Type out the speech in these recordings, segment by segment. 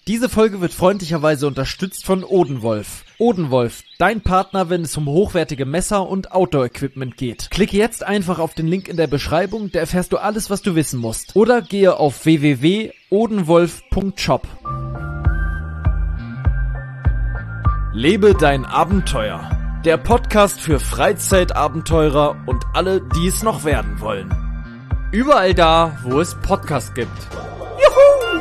Diese Folge wird freundlicherweise unterstützt von Odenwolf. Odenwolf, dein Partner, wenn es um hochwertige Messer und Outdoor-Equipment geht. Klicke jetzt einfach auf den Link in der Beschreibung, da erfährst du alles, was du wissen musst. Oder gehe auf www.odenwolf.shop. Lebe dein Abenteuer. Der Podcast für Freizeitabenteurer und alle, die es noch werden wollen. Überall da, wo es Podcasts gibt. Juhu!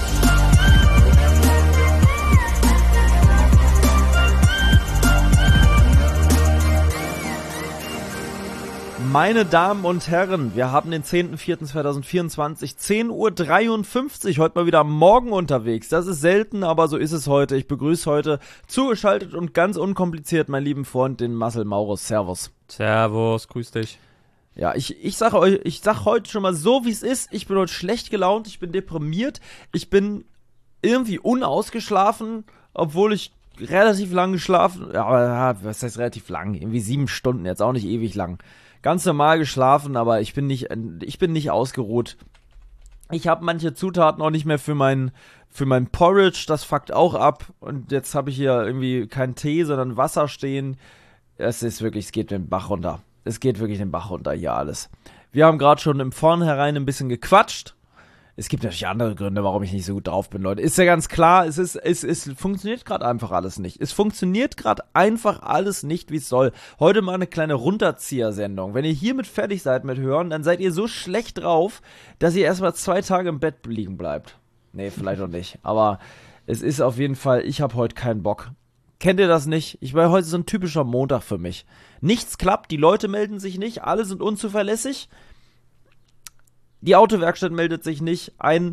Meine Damen und Herren, wir haben den 10.04.2024, 10.53 Uhr, heute mal wieder am Morgen unterwegs. Das ist selten, aber so ist es heute. Ich begrüße heute zugeschaltet und ganz unkompliziert meinen lieben Freund, den Marcel Maurus. Servus. Servus, grüß dich. Ja, ich sag heute schon mal so, wie es ist. Ich bin heute schlecht gelaunt, ich bin deprimiert, ich bin irgendwie unausgeschlafen, obwohl ich relativ lang geschlafen, ja, was heißt relativ lang? Irgendwie 7 Stunden, jetzt auch nicht ewig lang. Ganz normal geschlafen, aber ich bin nicht ausgeruht. Ich habe manche Zutaten auch nicht mehr für mein Porridge, das fuckt auch ab. Und jetzt habe ich hier irgendwie keinen Tee, sondern Wasser stehen. Es geht den Bach runter. Es geht wirklich den Bach runter hier alles. Wir haben gerade schon im Vornherein ein bisschen gequatscht. Es gibt natürlich andere Gründe, warum ich nicht so gut drauf bin, Leute. Ist ja ganz klar, es funktioniert gerade einfach alles nicht. Es funktioniert gerade einfach alles nicht, wie es soll. Heute mal eine kleine Runterzieher-Sendung. Wenn ihr hiermit fertig seid mit Hören, dann seid ihr so schlecht drauf, dass ihr erstmal 2 Tage im Bett liegen bleibt. Nee, vielleicht auch nicht. Aber es ist auf jeden Fall, ich habe heute keinen Bock. Kennt ihr das nicht? Heute ist so ein typischer Montag für mich. Nichts klappt, die Leute melden sich nicht, alle sind unzuverlässig. Die Autowerkstatt meldet sich nicht. Ein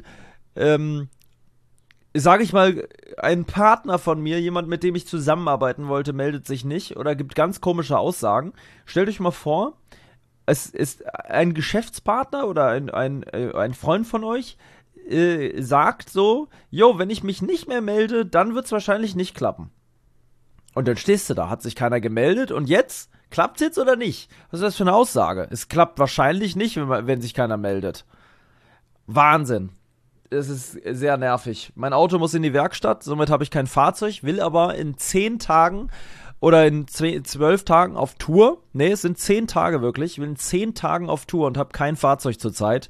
Partner von mir, jemand, mit dem ich zusammenarbeiten wollte, meldet sich nicht oder gibt ganz komische Aussagen. Stellt euch mal vor, es ist ein Geschäftspartner oder ein Freund von euch, sagt so, jo, wenn ich mich nicht mehr melde, dann wird es wahrscheinlich nicht klappen. Und dann stehst du da, hat sich keiner gemeldet und jetzt? Klappt's jetzt oder nicht? Was ist das für eine Aussage? Es klappt wahrscheinlich nicht, wenn sich keiner meldet. Wahnsinn. Es ist sehr nervig. Mein Auto muss in die Werkstatt, somit habe ich kein Fahrzeug, will aber in 10 Tagen oder in 12 Tagen auf Tour. Nee, es sind 10 Tage wirklich. Ich will in 10 Tagen auf Tour und habe kein Fahrzeug zurzeit.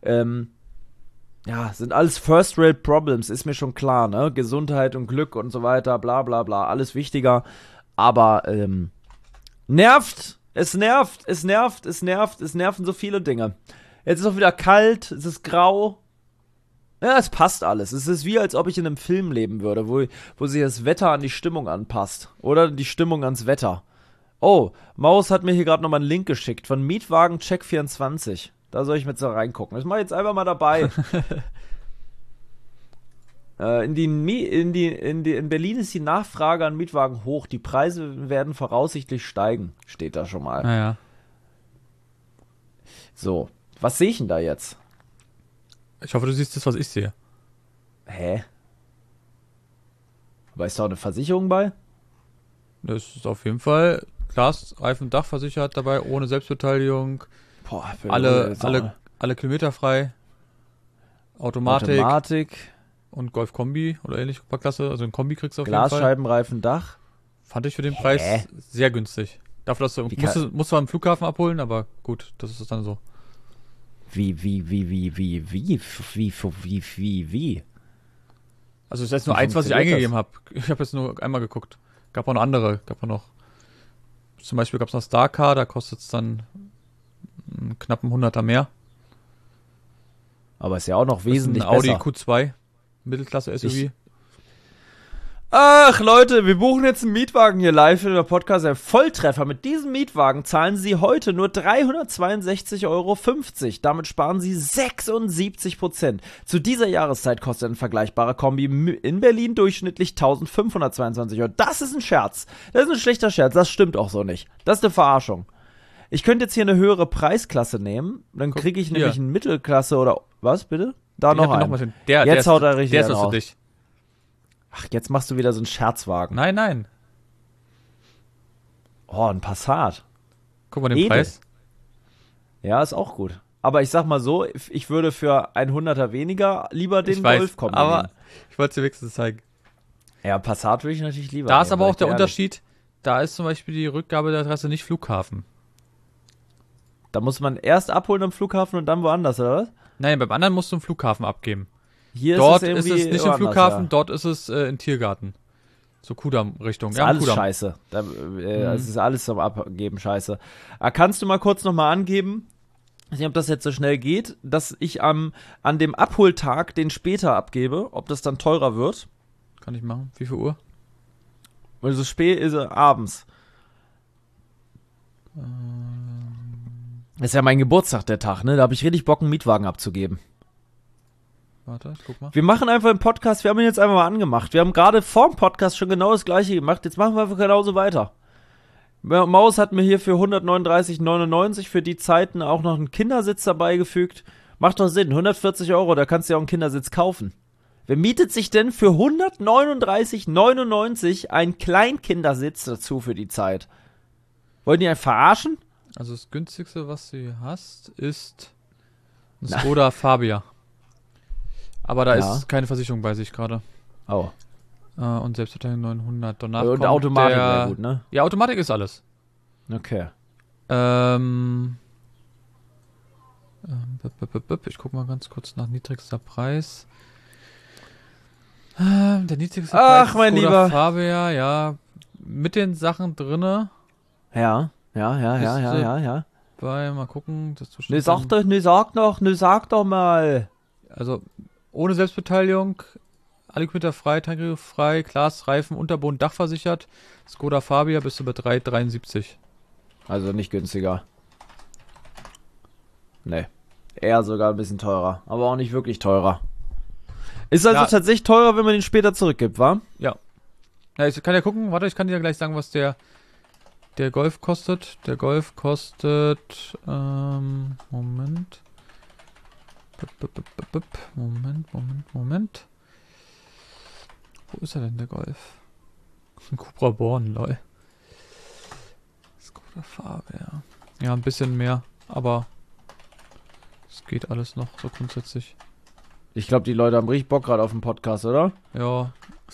Ja, sind alles First-Rate-Problems, ist mir schon klar, ne? Gesundheit und Glück und so weiter, bla bla bla, alles wichtiger. Aber, nervt, es nerven so viele Dinge. Jetzt ist auch wieder kalt, es ist grau. Ja, es passt alles. Es ist wie, als ob ich in einem Film leben würde, wo sich das Wetter an die Stimmung anpasst. Oder die Stimmung ans Wetter. Oh, Maus hat mir hier gerade nochmal einen Link geschickt von Mietwagen Check24. Da soll ich mit so reingucken. Das mache ich jetzt einfach mal dabei. In Berlin ist die Nachfrage an Mietwagen hoch. Die Preise werden voraussichtlich steigen. Steht da schon mal. Naja. So, was sehe ich denn da jetzt? Ich hoffe, du siehst das, was ich sehe. Hä? Aber ist da auch eine Versicherung bei? Das ist auf jeden Fall Glas, Reifen, Dach versichert dabei, ohne Selbstbeteiligung. Boah, alle Kilometer frei. Automatik. Und Golf-Kombi oder ähnlich, Klasse. Also ein Kombi kriegst du auf jeden Fall. Glasscheibenreifen, Dach. Fand ich für den Preis sehr günstig. Dafür, dass du musst du am Flughafen abholen, aber gut, das ist dann so. Wie? Also es ist jetzt nur eins, was ich eingegeben habe. Ich habe jetzt nur einmal geguckt. Gab auch noch andere. Zum Beispiel gab es noch Starcar, da kostet es dann knapp einen 100er mehr. Aber ist ja auch noch wesentlich besser. Audi besser. Q2, Mittelklasse-SUV. Ach Leute, wir buchen jetzt einen Mietwagen hier live in der Podcast. Ein Volltreffer. Mit diesem Mietwagen zahlen Sie heute nur 362,50 Euro. Damit sparen Sie 76%. Zu dieser Jahreszeit kostet ein vergleichbarer Kombi in Berlin durchschnittlich 1.522 Euro. Das ist ein Scherz. Das ist ein schlechter Scherz. Das stimmt auch so nicht. Das ist eine Verarschung. Ich könnte jetzt hier eine höhere Preisklasse nehmen. Dann kriege ich nämlich eine Mittelklasse oder... Was, bitte? Da noch einen. Jetzt haut er richtig der ist was für dich. Ach, jetzt machst du wieder so einen Scherzwagen. Nein. Oh, ein Passat. Guck mal den Preis. Ja, ist auch gut. aber ich sag mal so, ich würde für 100er weniger lieber den Golf kommen. Aber ich wollte es dir wenigstens zeigen. Ja, Passat würde ich natürlich lieber. Da ist aber auch der Unterschied, da ist zum Beispiel die Rückgabe der Adresse nicht Flughafen. Da muss man erst abholen am Flughafen und dann woanders, oder was? Nein, beim anderen musst du im Flughafen abgeben. Hier dort ist es nicht im Flughafen, dort ist es in Tiergarten. So Kudamm-Richtung. Das ist alles Kudamm. Scheiße. Es ist alles zum Abgeben scheiße. Kannst du mal kurz nochmal angeben, ich weiß nicht, ob das jetzt so schnell geht, dass ich an dem Abholtag den später abgebe, ob das dann teurer wird? Kann ich machen. Wie viel Uhr? Weil so spät ist er abends. Das ist ja mein Geburtstag, der Tag, ne? Da habe ich richtig Bock, einen Mietwagen abzugeben. Warte, ich guck mal. Wir machen einfach einen Podcast, wir haben ihn jetzt einfach mal angemacht. Wir haben gerade vor dem Podcast schon genau das gleiche gemacht, jetzt machen wir einfach genauso weiter. Maus hat mir hier für 139,99 für die Zeiten auch noch einen Kindersitz dabei gefügt. Macht doch Sinn, 140 €, da kannst du ja auch einen Kindersitz kaufen. Wer mietet sich denn für 139,99 einen Kleinkindersitz dazu für die Zeit? Wollen die einen verarschen? Also das günstigste, was du hier hast, ist ein Skoda Fabia. Aber da ist keine Versicherung bei sich gerade. Oh. Und Selbstverteidigung 900. Danach und Automatik wäre gut, ne? Ja, Automatik ist alles. Okay. Ich guck mal ganz kurz nach niedrigster Preis. Der niedrigste Preis ist mein Lieber Fabia, ja. Mit den Sachen drinne. Ja. Mal gucken. Das sag doch mal. Also, ohne Selbstbeteiligung, alle Kilometer frei, Tankregel frei, Glas, Reifen, Unterboden, Dach versichert. Skoda Fabia bist du bei 3,73. Also nicht günstiger. Nee. Eher sogar ein bisschen teurer. Aber auch nicht wirklich teurer. Ist also tatsächlich teurer, wenn man den später zurückgibt, wa? Ja. Ja, ich kann ja gucken. Warte, ich kann dir ja gleich sagen, was der Golf kostet. Der Golf kostet, Moment. Moment. Wo ist er denn, der Golf? Ein Cupra Born, lol. Skoda Fabia. Ja, ein bisschen mehr, aber es geht alles noch so grundsätzlich. Ich glaube, die Leute haben richtig Bock gerade auf den Podcast, oder? Ja.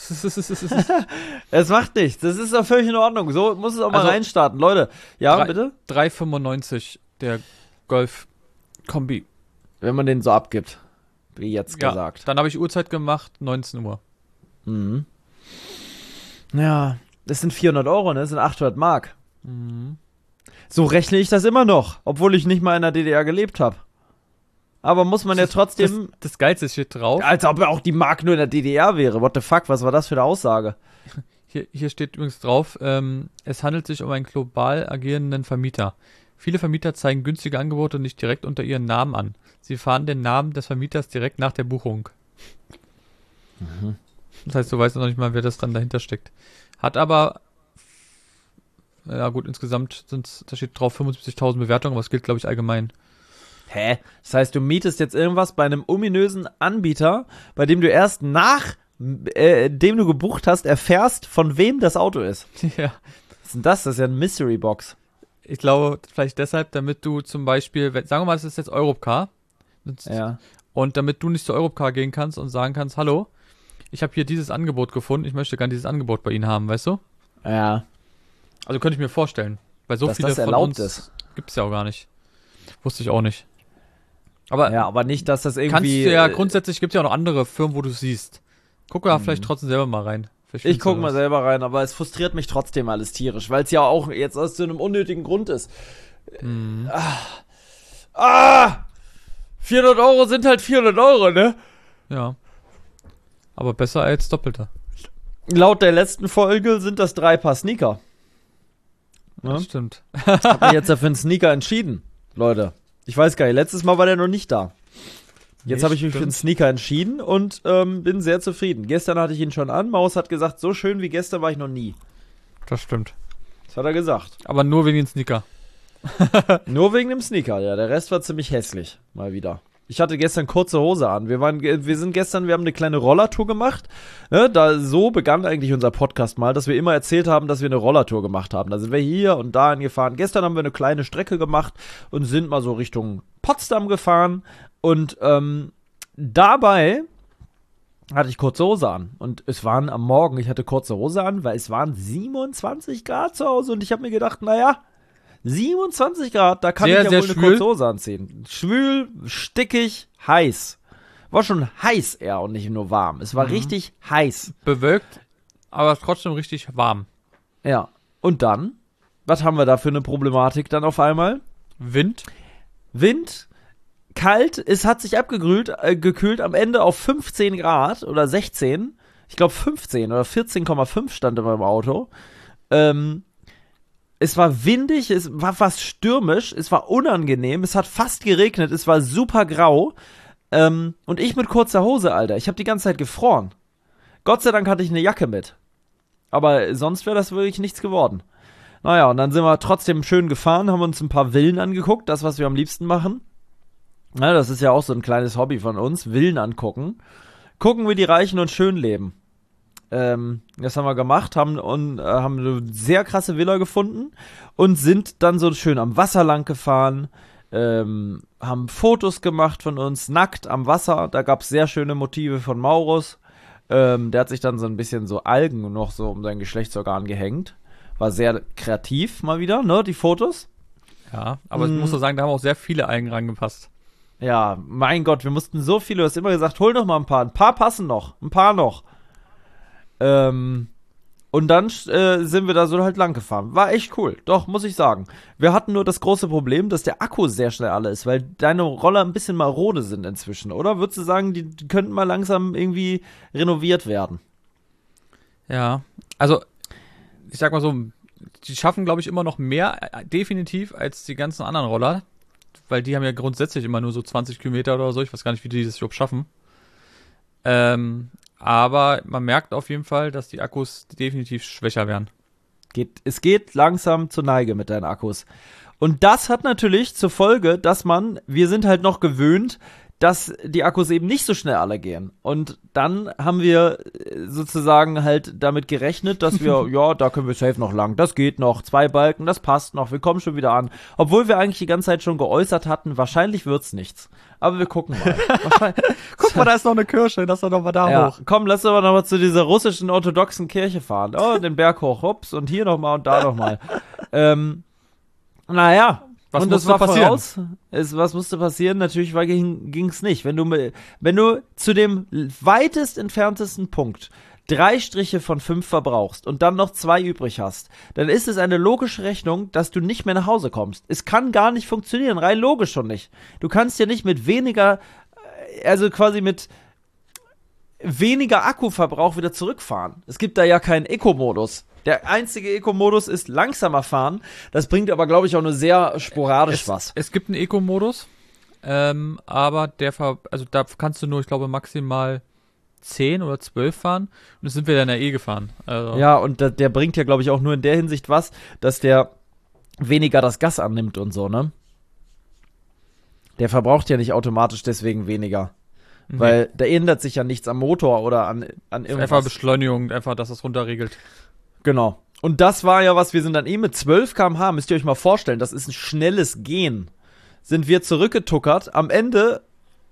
Es macht nichts. Das ist doch völlig in Ordnung. So muss es auch mal reinstarten. Leute, ja, bitte? 3,95 der Golf Kombi. Wenn man den so abgibt. Wie jetzt gesagt. Dann habe ich Uhrzeit gemacht, 19 Uhr. Mhm. Ja, das sind 400 €, ne? Das sind 800 Mark. Mhm. So rechne ich das immer noch, obwohl ich nicht mal in der DDR gelebt habe. Aber muss man ja trotzdem... Das Geilste steht drauf. Als ob auch die Mark nur in der DDR wäre. What the fuck, was war das für eine Aussage? Hier steht übrigens drauf, es handelt sich um einen global agierenden Vermieter. Viele Vermieter zeigen günstige Angebote nicht direkt unter ihren Namen an. Sie fahren den Namen des Vermieters direkt nach der Buchung. Mhm. Das heißt, du weißt noch nicht mal, wer das dann dahinter steckt. Hat aber, ja gut, insgesamt da steht drauf 75.000 Bewertungen, aber es gilt, glaube ich, allgemein. Hä? Das heißt, du mietest jetzt irgendwas bei einem ominösen Anbieter, bei dem du erst nach dem du gebucht hast, erfährst, von wem das Auto ist. Ja. Was ist denn das? Das ist ja ein Mystery Box. Ich glaube, vielleicht deshalb, damit du zum Beispiel, sagen wir mal, das ist jetzt Europcar. Ja. Und damit du nicht zu Europcar gehen kannst und sagen kannst, hallo, ich habe hier dieses Angebot gefunden, ich möchte gerne dieses Angebot bei Ihnen haben, weißt du? Ja. Also könnte ich mir vorstellen. Weil so dass viele das von erlaubt uns ist. Gibt es ja auch gar nicht. Wusste ich auch nicht. Aber ja, aber nicht, dass das irgendwie... Kannst du ja, grundsätzlich gibt es ja auch noch andere Firmen, wo du es siehst. Guck da vielleicht trotzdem selber mal rein. Ich guck mal selber rein, aber es frustriert mich trotzdem alles tierisch, weil es ja auch jetzt aus so einem unnötigen Grund ist. 400 € sind halt 400 €, ne? Ja. Aber besser als Doppelte. Laut der letzten Folge sind das 3 Paar Sneaker. Ja, das stimmt. Hab mich jetzt dafür einen Sneaker entschieden, Leute. Ich weiß gar nicht, letztes Mal war der noch nicht da. Jetzt habe ich mich für einen Sneaker entschieden und bin sehr zufrieden. Gestern hatte ich ihn schon an. Maus hat gesagt, so schön wie gestern war ich noch nie. Das stimmt. Das hat er gesagt. Aber nur wegen dem Sneaker. Nur wegen dem Sneaker, ja. Der Rest war ziemlich hässlich. Mal wieder. Ich hatte gestern kurze Hose an. Wir haben eine kleine Rollertour gemacht. Ne? So begann eigentlich unser Podcast mal, dass wir immer erzählt haben, dass wir eine Rollertour gemacht haben. Da sind wir hier und dahin gefahren. Gestern haben wir eine kleine Strecke gemacht und sind mal so Richtung Potsdam gefahren. Und dabei hatte ich kurze Hose an. Und es waren am Morgen, ich hatte kurze Hose an, weil es waren 27 Grad zu Hause. Und ich habe mir gedacht, naja, 27 Grad, da kann ich ja wohl eine kurze Hose anziehen. Schwül, stickig, heiß. War schon heiß eher und nicht nur warm. Es war richtig heiß. Bewölkt, aber trotzdem richtig warm. Ja. Und dann, was haben wir da für eine Problematik dann auf einmal? Wind, kalt, es hat sich gekühlt am Ende auf 15 Grad oder 16. Ich glaube 15 oder 14,5 stand in meinem Auto. Es war windig, es war fast stürmisch, es war unangenehm, es hat fast geregnet, es war super grau. Und ich mit kurzer Hose, Alter, ich habe die ganze Zeit gefroren. Gott sei Dank hatte ich eine Jacke mit. Aber sonst wäre das wirklich nichts geworden. Naja, und dann sind wir trotzdem schön gefahren, haben uns ein paar Villen angeguckt, das, was wir am liebsten machen. Ja, das ist ja auch so ein kleines Hobby von uns, Villen angucken. Gucken, wie die Reichen und schön leben. Das haben wir gemacht, haben eine sehr krasse Villa gefunden und sind dann so schön am Wasser lang gefahren, haben Fotos gemacht von uns, nackt am Wasser. Da gab es sehr schöne Motive von Maurus. Der hat sich dann so ein bisschen so Algen noch so um sein Geschlechtsorgan gehängt. War sehr kreativ mal wieder, ne, die Fotos. Ja, aber ich muss so sagen, da haben auch sehr viele Algen reingepasst. Ja, mein Gott, wir mussten so viele, du hast immer gesagt, hol noch mal ein paar passen noch, ein paar noch. Und dann sind wir da so halt lang gefahren. War echt cool, doch, muss ich sagen. Wir hatten nur das große Problem, dass der Akku sehr schnell alle ist, weil deine Roller ein bisschen marode sind inzwischen, oder? Würdest du sagen, die könnten mal langsam irgendwie renoviert werden? Ja, also ich sag mal so, die schaffen, glaube ich, immer noch mehr, definitiv, als die ganzen anderen Roller. Weil die haben ja grundsätzlich immer nur so 20 Kilometer oder so. Ich weiß gar nicht, wie die das überhaupt schaffen. Aber man merkt auf jeden Fall, dass die Akkus definitiv schwächer werden. Es geht langsam zur Neige mit deinen Akkus. Und das hat natürlich zur Folge, dass wir sind halt noch gewöhnt, dass die Akkus eben nicht so schnell alle gehen. Und dann haben wir sozusagen halt damit gerechnet, dass wir, ja, da können wir safe noch lang, das geht noch, 2 Balken, das passt noch, wir kommen schon wieder an. Obwohl wir eigentlich die ganze Zeit schon geäußert hatten, wahrscheinlich wird's nichts. Aber wir gucken mal. Guck mal, da ist noch eine Kirche, lass doch noch mal da hoch. Komm, lass aber noch mal zu dieser russischen orthodoxen Kirche fahren. Oh, den Berg hoch, hups, und hier noch mal und da noch mal. Naja. Was musste passieren? Was musste passieren? Natürlich ging's nicht. Wenn du zu dem weitest entferntesten Punkt 3 Striche von 5 verbrauchst und dann noch 2 übrig hast, dann ist es eine logische Rechnung, dass du nicht mehr nach Hause kommst. Es kann gar nicht funktionieren, rein logisch schon nicht. Du kannst ja nicht mit weniger, also quasi mit weniger Akkuverbrauch wieder zurückfahren. Es gibt da ja keinen Eco-Modus. Der einzige Eco-Modus ist langsamer fahren. Das bringt aber, glaube ich, auch nur sehr sporadisch was. Es gibt einen Eco-Modus, aber da kannst du nur, ich glaube, maximal 10 oder 12 fahren. Und das sind wir dann ja gefahren. Also. Ja, und der bringt ja, glaube ich, auch nur in der Hinsicht was, dass der weniger das Gas annimmt und so, ne? Der verbraucht ja nicht automatisch deswegen weniger. Weil da ändert sich ja nichts am Motor oder an irgendwas. Einfach Beschleunigung, einfach, dass es runterregelt. Genau. Und das war ja was, wir sind dann mit 12 km/h, müsst ihr euch mal vorstellen, das ist ein schnelles Gehen. Sind wir zurückgetuckert. Am Ende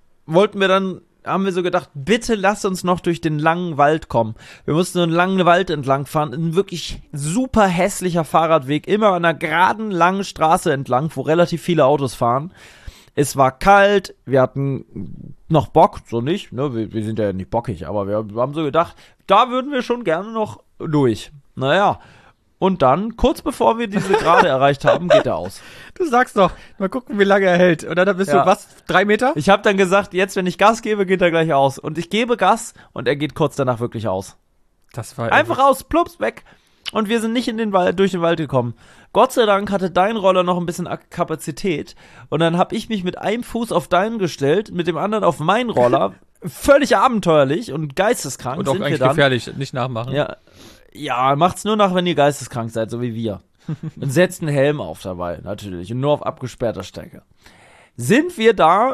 haben wir so gedacht, bitte lass uns noch durch den langen Wald kommen. Wir mussten einen langen Wald entlang fahren, ein wirklich super hässlicher Fahrradweg, immer an einer geraden, langen Straße entlang, wo relativ viele Autos fahren. Es war kalt, wir hatten noch Bock, so nicht, ne? Wir sind ja nicht bockig, aber wir haben so gedacht, da würden wir schon gerne noch durch. Naja, und dann, kurz bevor wir diese Gerade erreicht haben, geht er aus. Du sagst doch, mal gucken, wie lange er hält. Und dann bist du, 3 Meter? Ich habe dann gesagt, jetzt, wenn ich Gas gebe, geht er gleich aus. Und ich gebe Gas und er geht kurz danach wirklich aus. Das war einfach aus, plups, weg. Und wir sind nicht durch den Wald gekommen. Gott sei Dank hatte dein Roller noch ein bisschen Kapazität. Und dann habe ich mich mit einem Fuß auf deinen gestellt, mit dem anderen auf meinen Roller. Völlig abenteuerlich und geisteskrank. Und auch eigentlich gefährlich, nicht nachmachen. Ja, macht's nur nach, wenn ihr geisteskrank seid, so wie wir. Und setzt einen Helm auf dabei, natürlich. Und nur auf abgesperrter Strecke. Sind wir da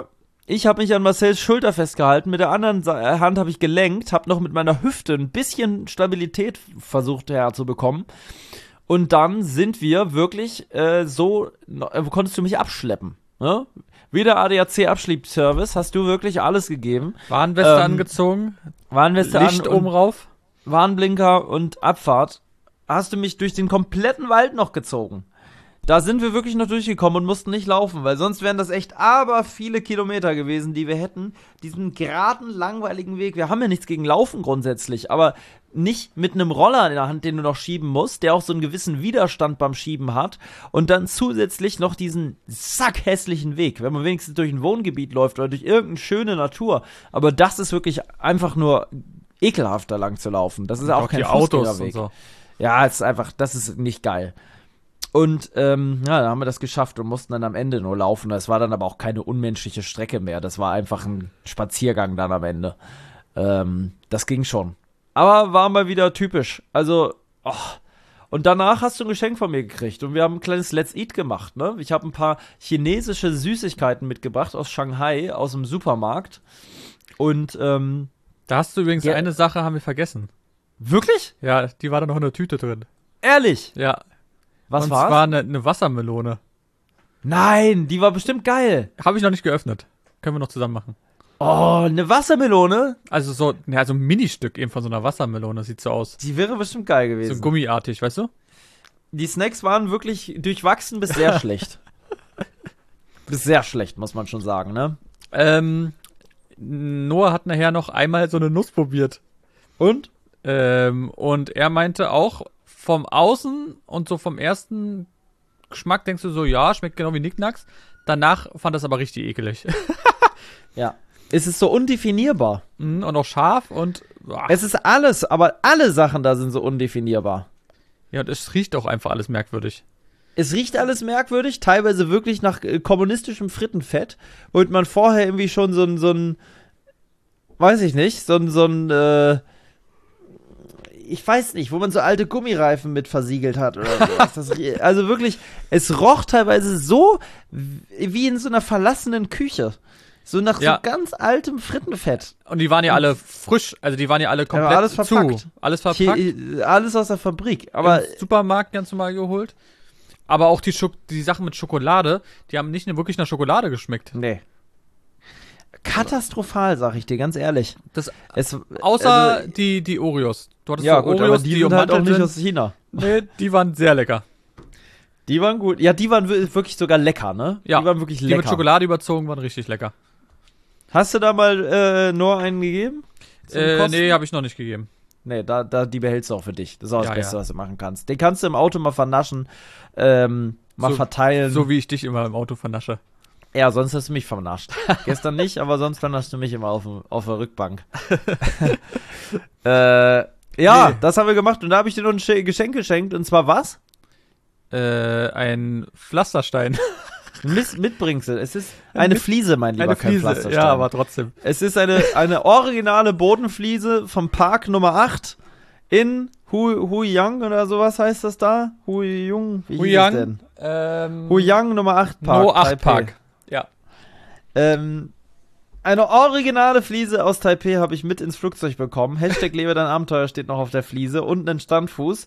Ich habe mich an Marcells Schulter festgehalten, mit der anderen Hand habe ich gelenkt, habe noch mit meiner Hüfte ein bisschen Stabilität versucht herzubekommen. Und dann sind wir wirklich konntest du mich abschleppen. Ne? Wie der ADAC-Abschleppservice hast du wirklich alles gegeben. Warnweste angezogen, Warnweste Licht oben rauf. Warnblinker und Abfahrt. Hast du mich durch den kompletten Wald noch gezogen. Da sind wir wirklich noch durchgekommen und mussten nicht laufen, weil sonst wären das echt aber viele Kilometer gewesen, die wir hätten. Diesen geraden, langweiligen Weg. Wir haben ja nichts gegen Laufen grundsätzlich, aber nicht mit einem Roller in der Hand, den du noch schieben musst, der auch so einen gewissen Widerstand beim Schieben hat. Und dann zusätzlich noch diesen sackhässlichen Weg, wenn man wenigstens durch ein Wohngebiet läuft oder durch irgendeine schöne Natur. Aber das ist wirklich einfach nur ekelhaft, da lang zu laufen. Das ist auch kein Fußgängerweg. So. Ja, es ist einfach, das ist nicht geil. Und dann haben wir das geschafft und mussten dann am Ende nur laufen. Das war dann aber auch keine unmenschliche Strecke mehr. Das war einfach ein Spaziergang dann am Ende. Das ging schon. Aber war mal wieder typisch. Also, Und danach hast du ein Geschenk von mir gekriegt. Und wir haben ein kleines Let's Eat gemacht, ne? Ich habe ein paar chinesische Süßigkeiten mitgebracht aus Shanghai, aus dem Supermarkt. Und, da hast du übrigens eine Sache, haben wir vergessen. Wirklich? Ja, die war da noch in der Tüte drin. Ehrlich? Ja. Was war's? war's? Und zwar eine Wassermelone. Nein, die war bestimmt geil. Habe ich noch nicht geöffnet. Können wir noch zusammen machen. Oh, eine Wassermelone? Also so ein Ministück eben von so einer Wassermelone, sieht so aus. Die wäre bestimmt geil gewesen. So gummiartig, weißt du? Die Snacks waren wirklich durchwachsen bis sehr schlecht. Bis sehr schlecht, muss man schon sagen, ne? Noah hat nachher noch einmal so eine Nuss probiert. Und? Und er meinte auch, vom Außen und so vom ersten Geschmack denkst du so, ja, schmeckt genau wie Nicknacks. Danach fand das aber richtig ekelig. Ja. Es ist so undefinierbar. Und auch scharf und... Es ist alles, aber alle Sachen da sind so undefinierbar. Ja, und es riecht auch einfach alles merkwürdig. Es riecht alles merkwürdig, teilweise wirklich nach kommunistischem Frittenfett, womit man vorher irgendwie schon so ein weiß ich nicht, ich weiß nicht, wo man so alte Gummireifen mit versiegelt hat oder so. Also wirklich, es roch teilweise so wie in so einer verlassenen Küche. So nach so ganz altem Frittenfett. Und die waren ja alle frisch, also die waren ja alle komplett alles verpackt. Alles verpackt. Alles aus der Fabrik. Aber im Supermarkt ganz normal geholt. Aber auch die Sachen mit Schokolade, die haben nicht wirklich nach Schokolade geschmeckt. Nee. Katastrophal, sag ich dir, ganz ehrlich. Außer die Oreos. Du hattest ja, so gut, Oreos, aber die sind halt auch nicht aus China. Nee, die waren sehr lecker. Die waren gut. Ja, die waren wirklich sogar lecker, ne? Ja, die waren wirklich lecker. Die mit Schokolade überzogen waren richtig lecker. Hast du da mal nur einen gegeben? Nee, habe ich noch nicht gegeben. Nee, die behältst du auch für dich. Das ist auch das Beste, was du machen kannst. Den kannst du im Auto mal vernaschen, mal verteilen. So wie ich dich immer im Auto vernasche. Ja, sonst hast du mich vernascht. Gestern nicht, aber sonst vernascht du mich immer auf der Rückbank. Das haben wir gemacht und da habe ich dir noch ein Geschenk geschenkt. Und zwar was? Ein Pflasterstein. Mitbringsel. Es ist eine Fliese, mein Lieber, kein Pflasterstein. Ja, aber trotzdem. Es ist eine originale Bodenfliese vom Park Nummer 8 in Huyang oder sowas heißt das da? Huyang? Wie hieß es denn? Huyang Nummer 8 Park. No 8 Park. Ja. Eine originale Fliese aus Taipei habe ich mit ins Flugzeug bekommen. Hashtag Lebe dein Abenteuer steht noch auf der Fliese und einen Standfuß.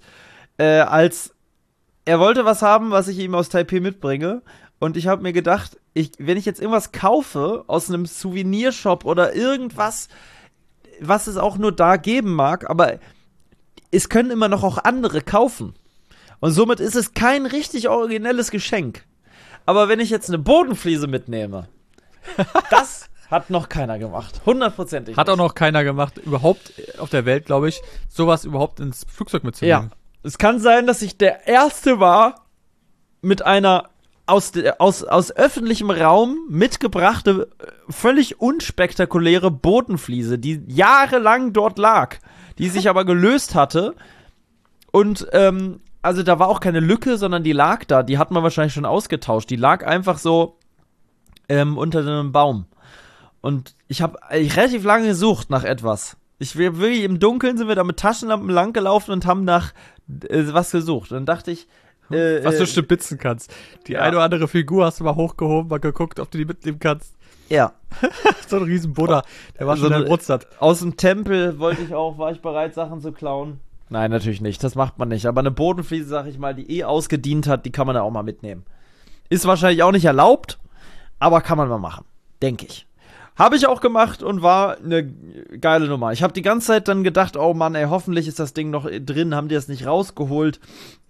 Er wollte was haben, was ich ihm aus Taipei mitbringe. Und ich habe mir gedacht, wenn ich jetzt irgendwas kaufe aus einem Souvenirshop oder irgendwas, was es auch nur da geben mag, aber es können immer noch auch andere kaufen. Und somit ist es kein richtig originelles Geschenk. Aber wenn ich jetzt eine Bodenfliese mitnehme, das hat noch keiner gemacht. 100%. Hat auch noch keiner gemacht, überhaupt auf der Welt, glaube ich, sowas überhaupt ins Flugzeug mitzunehmen. Ja. Es kann sein, dass ich der Erste war mit einer aus öffentlichem Raum mitgebrachte, völlig unspektakuläre Bodenfliese, die jahrelang dort lag, die sich aber gelöst hatte. Und, also da war auch keine Lücke, sondern die lag da. Die hat man wahrscheinlich schon ausgetauscht. Die lag einfach so unter einem Baum. Und ich habe relativ lange gesucht nach etwas. Wirklich im Dunkeln sind wir da mit Taschenlampen langgelaufen und haben nach was gesucht. Und dann dachte ich, was du stibitzen kannst. Die eine oder andere Figur hast du mal hochgehoben, mal geguckt, ob du die mitnehmen kannst. Ja. So ein riesen Buddha, der war So schon eine- Brutstadt. Aus dem Tempel war ich bereit, Sachen zu klauen. Nein, natürlich nicht. Das macht man nicht. Aber eine Bodenfliese, sag ich mal, die ausgedient hat, die kann man da auch mal mitnehmen. Ist wahrscheinlich auch nicht erlaubt, aber kann man mal machen. Denke ich. Habe ich auch gemacht und war eine geile Nummer. Ich habe die ganze Zeit dann gedacht, oh Mann, ey, hoffentlich ist das Ding noch drin, haben die das nicht rausgeholt.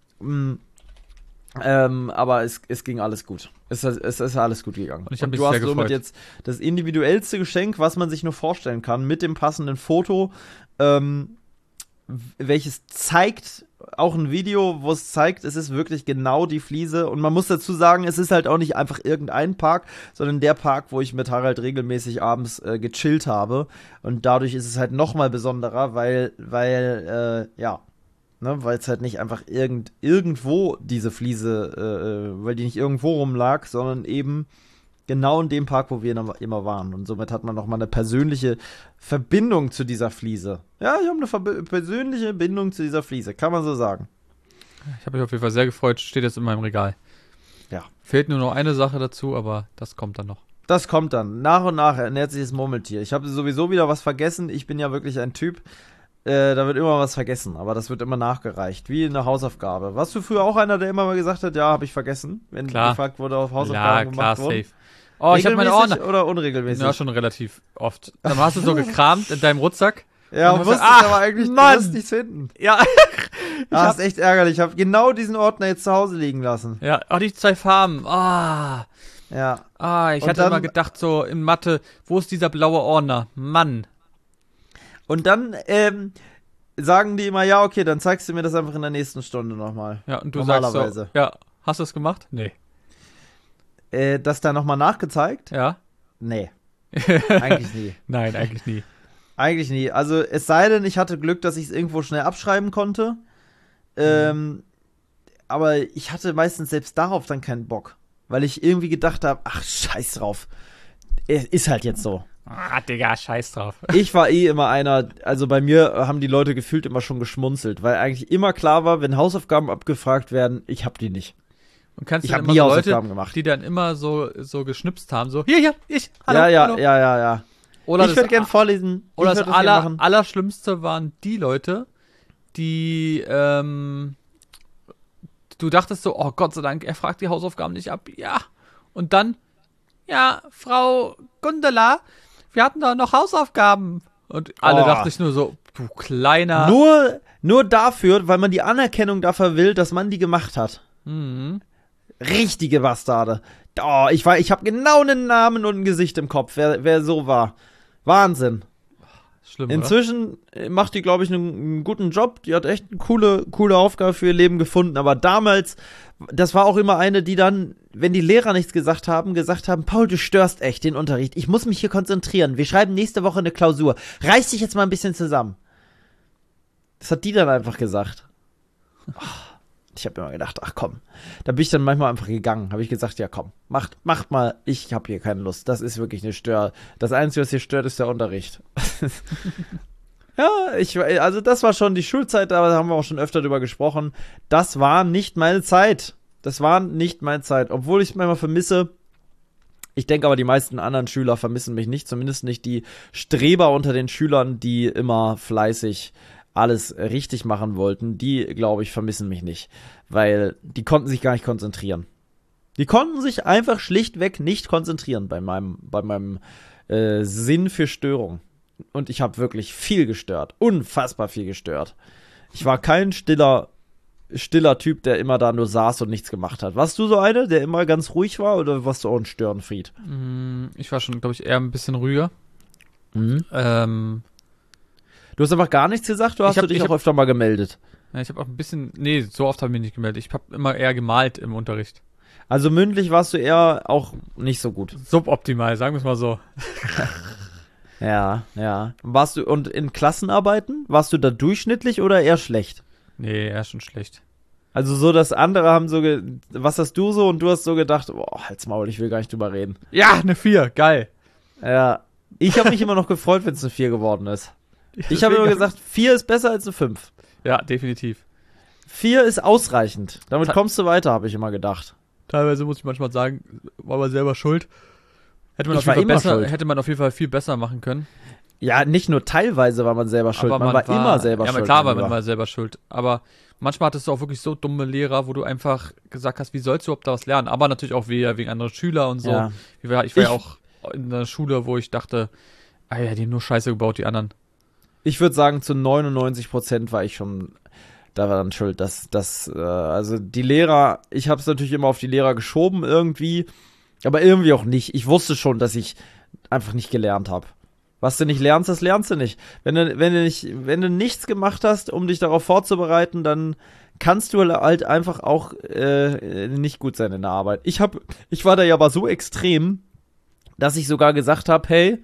Aber es ging alles gut. Es ist alles gut gegangen. Und ich hab mich du sehr hast somit gefreut. jetzt das individuellste Geschenk, was man sich nur vorstellen kann, mit dem passenden Foto, welches zeigt, auch ein Video, wo es zeigt, es ist wirklich genau die Fliese. Und man muss dazu sagen, es ist halt auch nicht einfach irgendein Park, sondern der Park, wo ich mit Harald regelmäßig abends gechillt habe. Und dadurch ist es halt nochmal besonderer, weil es halt nicht einfach irgendwo diese Fliese, weil die nicht irgendwo rumlag, sondern eben genau in dem Park, wo wir immer waren. Und somit hat man nochmal eine persönliche Verbindung zu dieser Fliese. Ja, ich habe eine persönliche Bindung zu dieser Fliese, kann man so sagen. Ich habe mich auf jeden Fall sehr gefreut, steht jetzt in meinem Regal. Ja. Fehlt nur noch eine Sache dazu, aber das kommt dann noch. Das kommt dann. Nach und nach ernährt sich das Murmeltier. Ich habe sowieso wieder was vergessen. Ich bin ja wirklich ein Typ, da wird immer was vergessen, aber das wird immer nachgereicht, wie eine Hausaufgabe. Warst du früher auch einer, der immer mal gesagt hat, ja, habe ich vergessen, wenn Klar. gefragt wurde, auf Hausaufgaben gemacht wurden? safe. Oh, ich habe meine Regelmäßig Ordner. oder unregelmäßig? Ja, schon relativ oft. Dann hast du so gekramt in deinem Rucksack. Ja, Und wusste ach, ich aber eigentlich, Mann! du wirst nichts finden. Ja. Das ist echt ärgerlich. Ich habe genau diesen Ordner jetzt zu Hause liegen lassen. Ja, auch die 2 Farben. Ja. Ich Und hatte dann- immer gedacht, so in Mathe, wo ist dieser blaue Ordner? Mann. Und dann sagen die immer, ja, okay, dann zeigst du mir das einfach in der nächsten Stunde nochmal. Ja, und du sagst Normalerweise. so, ja, hast du es gemacht? Nee. Das da nochmal nachgezeigt? Ja? Nee. Eigentlich nie. Nein, eigentlich nie. Eigentlich nie. Also es sei denn, ich hatte Glück, dass ich es irgendwo schnell abschreiben konnte. Aber ich hatte meistens selbst darauf dann keinen Bock. Weil ich irgendwie gedacht habe, ach, scheiß drauf. Ist halt jetzt so. Ah, Digga, scheiß drauf. Ich war immer einer, also bei mir haben die Leute gefühlt immer schon geschmunzelt, weil eigentlich immer klar war, wenn Hausaufgaben abgefragt werden, ich hab die nicht. Und kannst Ich du hab dann nie immer so Hausaufgaben Leute, gemacht. die dann immer so geschnipst haben, so, hier, ich, hallo, Ja. hallo. Oder Ich würde gern vorlesen. Oder Ich das würd gern machen. Allerschlimmste waren die Leute, die, du dachtest so, oh Gott sei Dank, er fragt die Hausaufgaben nicht ab. Ja. Und dann, ja, Frau Gundela, wir hatten da noch Hausaufgaben. Und alle Oh. dachten sich nur so, du kleiner. Nur dafür, weil man die Anerkennung dafür will, dass man die gemacht hat. Mhm. Richtige Bastarde. Oh, ich habe genau einen Namen und ein Gesicht im Kopf, wer so war. Wahnsinn. Schlimm, oder? Inzwischen macht die, glaube ich, einen guten Job. Die hat echt eine coole Aufgabe für ihr Leben gefunden. Aber damals, das war auch immer eine, die dann, wenn die Lehrer nichts gesagt haben, Paul, du störst echt den Unterricht. Ich muss mich hier konzentrieren. Wir schreiben nächste Woche eine Klausur. Reiß dich jetzt mal ein bisschen zusammen. Das hat die dann einfach gesagt. Ich habe immer gedacht, ach komm. Da bin ich dann manchmal einfach gegangen. Habe ich gesagt, ja komm, macht mal. Ich habe hier keine Lust. Das ist wirklich eine Das Einzige, was hier stört, ist der Unterricht. Ja, also das war schon die Schulzeit, aber da haben wir auch schon öfter drüber gesprochen. Das war nicht meine Zeit. Obwohl ich es manchmal vermisse. Ich denke aber, die meisten anderen Schüler vermissen mich nicht. Zumindest nicht die Streber unter den Schülern, die immer fleißig alles richtig machen wollten. Die, glaube ich, vermissen mich nicht. Weil die konnten sich gar nicht konzentrieren. Die konnten sich einfach schlichtweg nicht konzentrieren bei meinem Sinn für Störung. Und ich habe wirklich viel gestört. Unfassbar viel gestört. Ich war kein stiller Typ, der immer da nur saß und nichts gemacht hat. Warst du so eine, der immer ganz ruhig war, oder warst du auch ein Störenfried? Ich war schon, glaube ich, eher ein bisschen ruhiger. Mhm. Du Du hast einfach gar nichts gesagt, oder hast du dich auch öfter mal gemeldet? Ja, ich habe auch ein bisschen, nee, so oft habe ich mich nicht gemeldet. Ich habe immer eher gemalt im Unterricht. Also mündlich warst du eher auch nicht so gut. Suboptimal, sagen wir es mal so. Ja. Und in Klassenarbeiten, warst du da durchschnittlich oder eher schlecht? Nee, eher schon schlecht. Also so, dass andere haben so, was hast du so? Und du hast so gedacht, boah, halt's Maul, ich will gar nicht drüber reden. Ja, eine 4, geil. Ja, ich habe mich immer noch gefreut, wenn es eine 4 geworden ist. Ich habe immer gesagt, 4 ist besser als eine 5. Ja, definitiv. 4 ist ausreichend. Damit Ta- kommst du weiter, habe ich immer gedacht. Teilweise muss ich manchmal sagen, war man selber schuld. Hätte man, hätte man auf jeden Fall viel besser machen können. Ja, nicht nur teilweise war man selber schuld, man war immer selber schuld. Ja, klar war man immer selber schuld. Aber manchmal hattest du auch wirklich so dumme Lehrer, wo du einfach gesagt hast, wie sollst du überhaupt da was lernen? Aber natürlich auch wegen anderen Schüler und so. Ja. Ich war ja auch in einer Schule, wo ich dachte, die haben nur Scheiße gebaut, die anderen. Ich würde sagen, zu 99% war ich schon daran schuld, also die Lehrer, ich habe es natürlich immer auf die Lehrer geschoben irgendwie, aber irgendwie auch nicht. Ich wusste schon, dass ich einfach nicht gelernt habe. Was du nicht lernst, das lernst du nicht. Wenn du nichts gemacht hast, um dich darauf vorzubereiten, dann kannst du halt einfach auch nicht gut sein in der Arbeit. Ich war da ja aber so extrem, dass ich sogar gesagt habe, hey,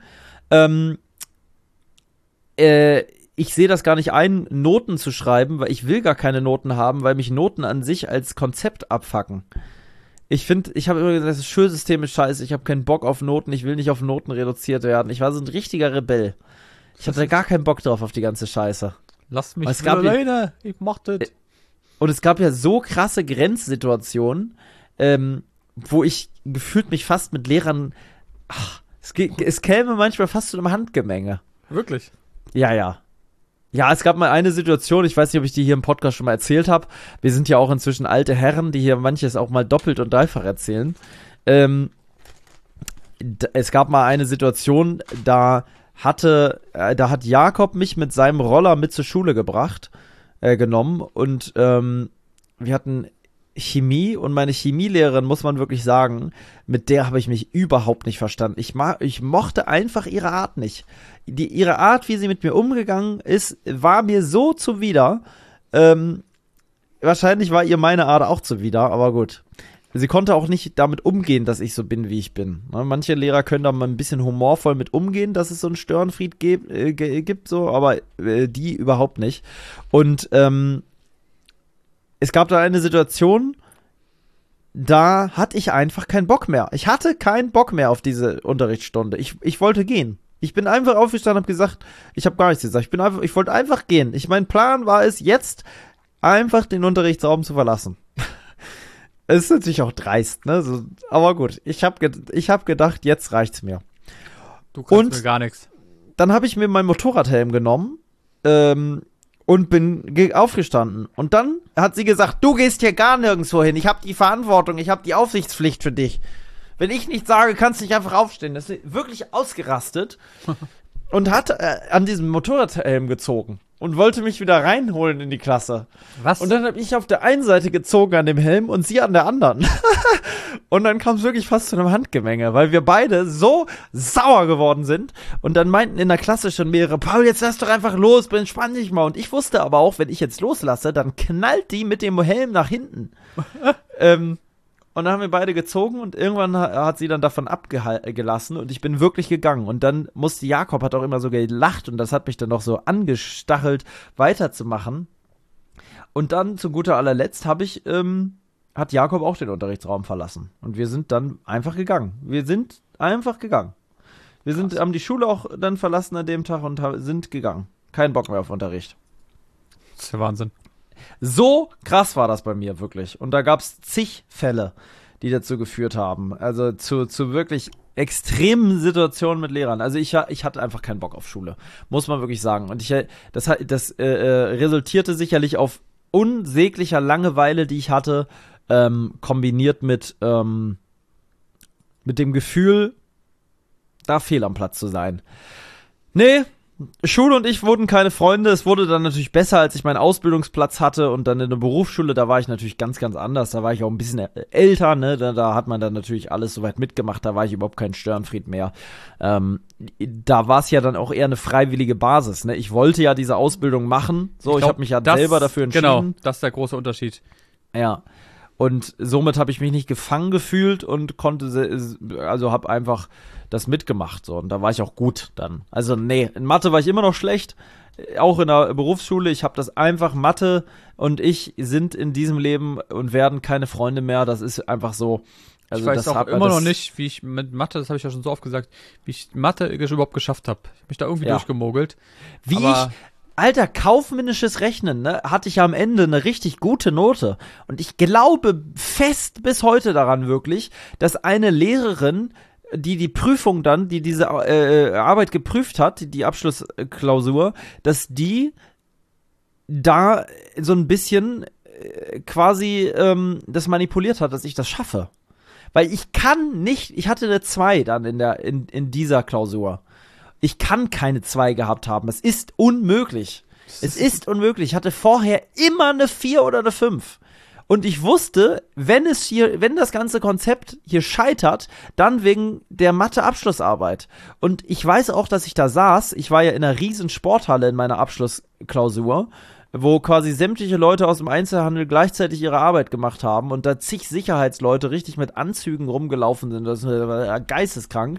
ich sehe das gar nicht ein, Noten zu schreiben, weil ich will gar keine Noten haben, weil mich Noten an sich als Konzept abfacken. Ich habe immer gesagt, das Schulsystem ist scheiße, ich habe keinen Bock auf Noten, ich will nicht auf Noten reduziert werden. Ich war so ein richtiger Rebell. Ich hatte gar keinen Bock drauf auf die ganze Scheiße. Lasst mich alleine, ich mach das. Und es gab ja so krasse Grenzsituationen, wo ich gefühlt mich fast mit Lehrern, es käme manchmal fast zu einem Handgemenge. Wirklich? Ja. Ja, es gab mal eine Situation, ich weiß nicht, ob ich die hier im Podcast schon mal erzählt habe. Wir sind ja auch inzwischen alte Herren, die hier manches auch mal doppelt und dreifach erzählen. Es gab mal eine Situation, da hat Jakob mich mit seinem Roller mit zur Schule genommen und wir hatten Chemie und meine Chemielehrerin, muss man wirklich sagen, mit der habe ich mich überhaupt nicht verstanden. Ich mochte einfach ihre Art nicht. Ihre Art, wie sie mit mir umgegangen ist, war mir so zuwider. Wahrscheinlich war ihr meine Art auch zuwider, aber gut. Sie konnte auch nicht damit umgehen, dass ich so bin, wie ich bin. Manche Lehrer können da mal ein bisschen humorvoll mit umgehen, dass es so einen Störenfried gibt, so, aber die überhaupt nicht. Und es gab da eine Situation, da hatte ich einfach keinen Bock mehr. Ich hatte keinen Bock mehr auf diese Unterrichtsstunde. Ich wollte gehen. Ich bin einfach aufgestanden und habe gesagt, ich habe gar nichts gesagt. Ich wollte einfach gehen. Mein Plan war es, jetzt einfach den Unterrichtsraum zu verlassen. Es ist natürlich auch dreist, ne? So, aber gut, ich hab gedacht, jetzt reicht's mir. Du kannst mir gar nichts. Dann habe ich mir meinen Motorradhelm genommen und bin aufgestanden. Und dann hat sie gesagt, du gehst hier gar nirgendwo hin. Ich habe die Verantwortung, ich habe die Aufsichtspflicht für dich. Wenn ich nichts sage, kannst du nicht einfach aufstehen. Das ist wirklich ausgerastet und hat an diesem Motorradhelm gezogen und wollte mich wieder reinholen in die Klasse. Was? Und dann habe ich auf der einen Seite gezogen an dem Helm und sie an der anderen. Und dann kam es wirklich fast zu einem Handgemenge, weil wir beide so sauer geworden sind. Und dann meinten in der Klasse schon mehrere, Paul, jetzt lass doch einfach los, entspann dich mal. Und ich wusste aber auch, wenn ich jetzt loslasse, dann knallt die mit dem Helm nach hinten. Und dann haben wir beide gezogen und irgendwann hat sie dann davon abgelassen und ich bin wirklich gegangen. Und dann Jakob hat auch immer so gelacht und das hat mich dann noch so angestachelt, weiterzumachen. Und dann zu guter allerletzt hat Jakob auch den Unterrichtsraum verlassen. Und wir sind dann einfach gegangen. Wir haben die Schule auch dann verlassen an dem Tag und sind gegangen. Kein Bock mehr auf Unterricht. Das ist ja Wahnsinn. So krass war das bei mir wirklich. Und da gab es zig Fälle, die dazu geführt haben. Also zu wirklich extremen Situationen mit Lehrern. Also ich hatte einfach keinen Bock auf Schule, muss man wirklich sagen. Und das resultierte sicherlich auf unsäglicher Langeweile, die ich hatte, kombiniert mit dem Gefühl, da fehl am Platz zu sein. Nee, Schule und ich wurden keine Freunde. Es wurde dann natürlich besser, als ich meinen Ausbildungsplatz hatte und dann in der Berufsschule, da war ich natürlich ganz, ganz anders. Da war ich auch ein bisschen älter, ne? Da hat man dann natürlich alles soweit mitgemacht. Da war ich überhaupt kein Störenfried mehr. Da war es ja dann auch eher eine freiwillige Basis, ne? Ich wollte ja diese Ausbildung machen. So, ich habe mich ja selber dafür entschieden. Genau, das ist der große Unterschied. Ja. Und somit habe ich mich nicht gefangen gefühlt und habe einfach das mitgemacht. So. Und da war ich auch gut dann. Also nee, in Mathe war ich immer noch schlecht. Auch in der Berufsschule. Ich habe das einfach, Mathe und ich sind in diesem Leben und werden keine Freunde mehr. Das ist einfach so. Also ich weiß auch immer noch nicht, wie ich mit Mathe, das habe ich ja schon so oft gesagt, wie ich Mathe überhaupt geschafft habe. Ich habe mich da irgendwie durchgemogelt. Alter, kaufmännisches Rechnen, ne, hatte ich ja am Ende eine richtig gute Note. Und ich glaube fest bis heute daran wirklich, dass eine Lehrerin die Prüfung dann, die diese Arbeit geprüft hat, die Abschlussklausur, dass die da so ein bisschen quasi das manipuliert hat, dass ich das schaffe. Weil ich hatte eine 2 dann in dieser Klausur. Ich kann keine 2 gehabt haben. Es ist unmöglich. Es ist unmöglich. Ich hatte vorher immer eine 4 oder eine 5. Und ich wusste, wenn das ganze Konzept hier scheitert, dann wegen der Mathe-Abschlussarbeit. Und ich weiß auch, dass ich da saß. Ich war ja in einer riesen Sporthalle in meiner Abschlussklausur, wo quasi sämtliche Leute aus dem Einzelhandel gleichzeitig ihre Arbeit gemacht haben und da zig Sicherheitsleute richtig mit Anzügen rumgelaufen sind. Das war geisteskrank.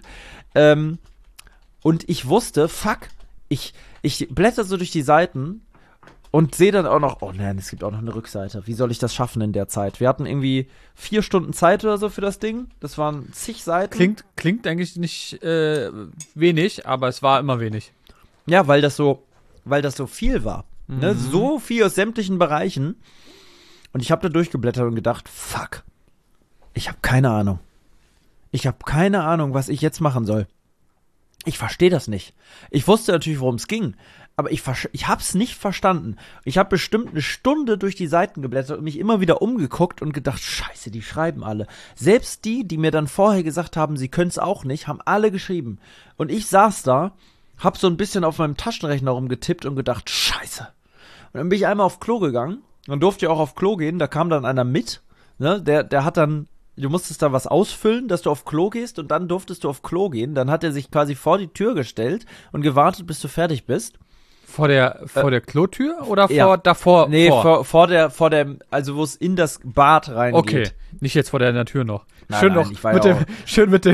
Und ich wusste, fuck, ich blätter so durch die Seiten und sehe dann auch noch, oh nein, es gibt auch noch eine Rückseite. Wie soll ich das schaffen in der Zeit? Wir hatten irgendwie 4 Stunden Zeit oder so für das Ding. Das waren zig Seiten. Klingt eigentlich nicht wenig, aber es war immer wenig. Ja, weil das so viel war. Ne? So viel aus sämtlichen Bereichen. Und ich habe da durchgeblättert und gedacht, fuck, ich habe keine Ahnung. Ich habe keine Ahnung, was ich jetzt machen soll. Ich verstehe das nicht. Ich wusste natürlich, worum es ging, aber ich habe es nicht verstanden. Ich habe bestimmt eine Stunde durch die Seiten geblättert und mich immer wieder umgeguckt und gedacht, scheiße, die schreiben alle. Selbst die mir dann vorher gesagt haben, sie können es auch nicht, haben alle geschrieben. Und ich saß da, hab so ein bisschen auf meinem Taschenrechner rumgetippt und gedacht, scheiße. Und dann bin ich einmal auf Klo gegangen. Dann durfte ich auch auf Klo gehen. Da kam dann einer mit. Ne? Der hat dann, du musstest da was ausfüllen, dass du auf Klo gehst. Und dann durftest du auf Klo gehen. Dann hat er sich quasi vor die Tür gestellt und gewartet, bis du fertig bist. Vor der Klotür oder ja. davor? Nee, vor der, also wo es in das Bad reingeht. Okay, nicht jetzt vor der Tür noch. Nein, schön nein, noch ich war ja schön mit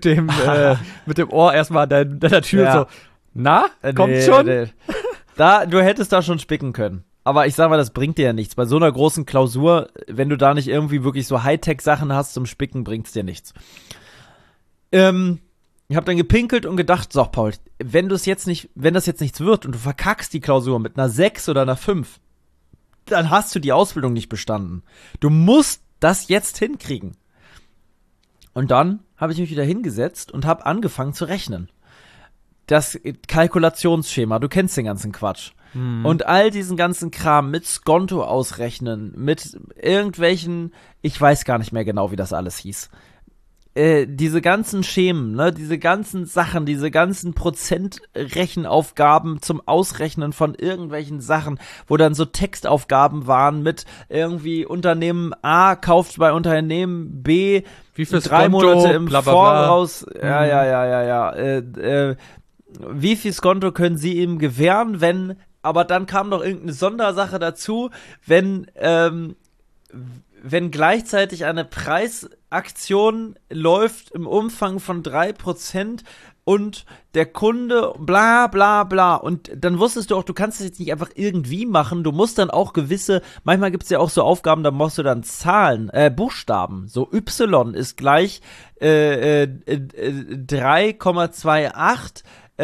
dem Ohr erstmal deiner Tür ja. so. Na, kommt schon? Nee. Du hättest da schon spicken können. Aber ich sag mal, das bringt dir ja nichts. Bei so einer großen Klausur, wenn du da nicht irgendwie wirklich so Hightech-Sachen hast zum Spicken, bringt's dir nichts. Ich habe dann gepinkelt und gedacht, so, Paul, wenn das jetzt nichts wird und du verkackst die Klausur mit einer 6 oder einer 5, dann hast du die Ausbildung nicht bestanden. Du musst das jetzt hinkriegen. Und dann habe ich mich wieder hingesetzt und habe angefangen zu rechnen. Das Kalkulationsschema, du kennst den ganzen Quatsch. Und all diesen ganzen Kram mit Skonto ausrechnen, mit irgendwelchen, ich weiß gar nicht mehr genau, wie das alles hieß. Diese ganzen Schemen, ne, diese ganzen Sachen, diese ganzen Prozentrechenaufgaben zum Ausrechnen von irgendwelchen Sachen, wo dann so Textaufgaben waren mit irgendwie Unternehmen A kauft bei Unternehmen B wie viel 3 Skonto, Monate im bla, bla, bla. Voraus. Ja. Wie viel Skonto können sie ihm gewähren, aber dann kam noch irgendeine Sondersache dazu, wenn gleichzeitig eine Preisaktion läuft im Umfang von 3% und der Kunde bla bla bla. Und dann wusstest du auch, du kannst das jetzt nicht einfach irgendwie machen, du musst dann auch manchmal gibt es ja auch so Aufgaben, da musst du dann Zahlen, Buchstaben, so Y ist gleich 3,28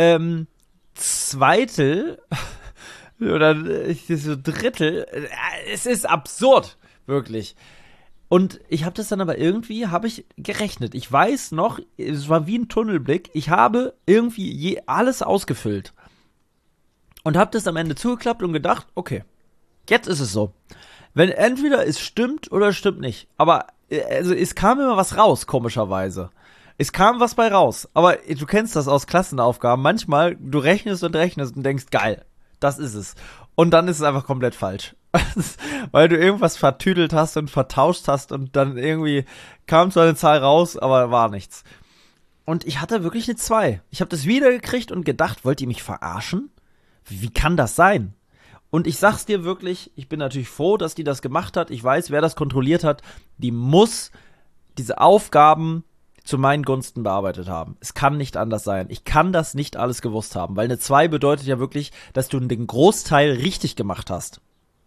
Zweitel oder so Drittel. Es ist absurd. Wirklich. Und ich habe das dann aber irgendwie, gerechnet. Ich weiß noch, es war wie ein Tunnelblick. Ich habe irgendwie alles ausgefüllt. Und habe das am Ende zugeklappt und gedacht, okay, jetzt ist es so. Wenn entweder es stimmt oder es stimmt nicht. Aber also es kam immer was raus, komischerweise. Es kam was bei raus. Aber du kennst das aus Klassenaufgaben. Manchmal, du rechnest und denkst, geil, das ist es. Und dann ist es einfach komplett falsch. Weil du irgendwas vertüdelt hast und vertauscht hast und dann irgendwie kam so eine Zahl raus, aber war nichts. Und ich hatte wirklich eine 2. Ich habe das wiedergekriegt und gedacht, wollt ihr mich verarschen? Wie kann das sein? Und ich sag's dir wirklich, ich bin natürlich froh, dass die das gemacht hat. Ich weiß, wer das kontrolliert hat. Die muss diese Aufgaben zu meinen Gunsten bearbeitet haben. Es kann nicht anders sein. Ich kann das nicht alles gewusst haben, weil eine 2 bedeutet ja wirklich, dass du den Großteil richtig gemacht hast.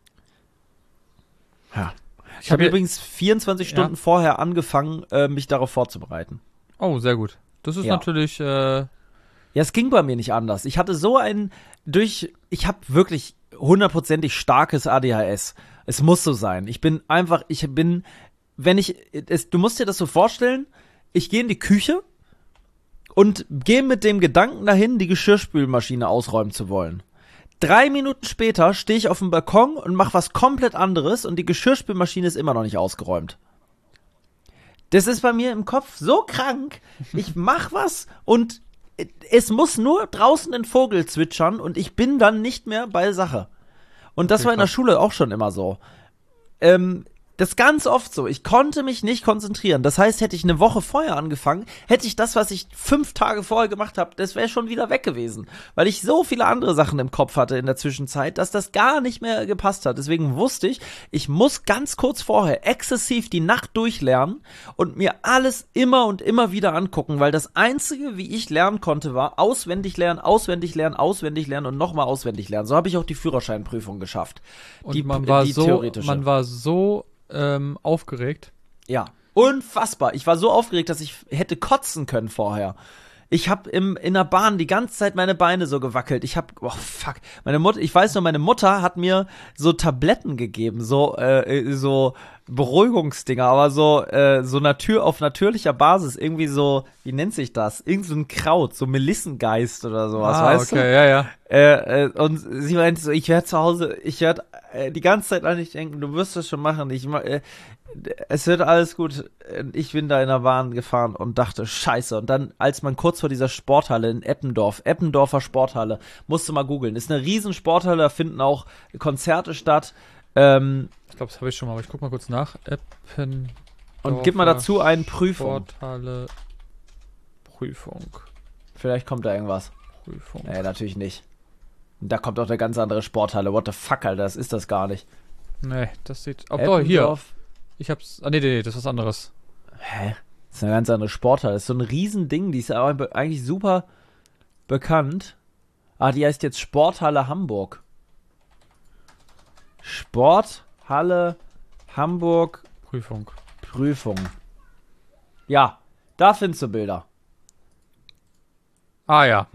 Ja. Ich habe übrigens 24 Stunden vorher angefangen, mich darauf vorzubereiten. Oh, sehr gut. Das ist natürlich Ja, es ging bei mir nicht anders. Ich hatte so ich habe wirklich 100%ig starkes ADHS. Es muss so sein. Du musst dir das so vorstellen, ich gehe in die Küche und gehe mit dem Gedanken dahin, die Geschirrspülmaschine ausräumen zu wollen. 3 Minuten später stehe ich auf dem Balkon und mache was komplett anderes und die Geschirrspülmaschine ist immer noch nicht ausgeräumt. Das ist bei mir im Kopf so krank. Ich mach was und es muss nur draußen ein Vogel zwitschern und ich bin dann nicht mehr bei Sache. Und das war in der Schule auch schon immer so. Das ist ganz oft so. Ich konnte mich nicht konzentrieren. Das heißt, hätte ich eine Woche vorher angefangen, hätte ich das, was ich 5 Tage vorher gemacht habe, das wäre schon wieder weg gewesen. Weil ich so viele andere Sachen im Kopf hatte in der Zwischenzeit, dass das gar nicht mehr gepasst hat. Deswegen wusste ich, ich muss ganz kurz vorher exzessiv die Nacht durchlernen und mir alles immer und immer wieder angucken, weil das Einzige, wie ich lernen konnte, war auswendig lernen, auswendig lernen, auswendig lernen und nochmal auswendig lernen. So habe ich auch die Führerscheinprüfung geschafft. Und man war so aufgeregt. Ja, unfassbar. Ich war so aufgeregt, dass ich hätte kotzen können vorher. Ich habe in der Bahn die ganze Zeit meine Beine so gewackelt. Ich weiß noch, meine Mutter hat mir so Tabletten gegeben, so Beruhigungsdinger, aber so auf natürlicher Basis, irgendwie so, wie nennt sich das? Irgend so ein Kraut, so Melissengeist oder sowas, weißt du? Ja. Und sie meinte so, ich werde zu Hause, die ganze Zeit an dich denken, du wirst das schon machen, es wird alles gut. Ich bin da in der Bahn gefahren und dachte, scheiße. Und dann, als man kurz vor dieser Sporthalle in Eppendorfer Sporthalle, musste mal googeln, ist eine riesen Sporthalle, da finden auch Konzerte statt. Ich glaube, das habe ich schon mal, aber ich guck mal kurz nach. Eppendorfer und gib mal dazu einen Prüfung. Sporthalle Prüfung. Vielleicht kommt da irgendwas. Prüfung. Nee, natürlich nicht. Und da kommt auch eine ganz andere Sporthalle. What the fuck, Alter, das ist das gar nicht. Nee, das sieht... doch, hier. Ich hab's... nee, das ist was anderes. Hä? Das ist eine ganz andere Sporthalle. Das ist so ein Riesending. Die ist aber eigentlich super bekannt. Die heißt jetzt Sporthalle Hamburg. Sporthalle Hamburg Prüfung. Ja, da findest du Bilder. Ja.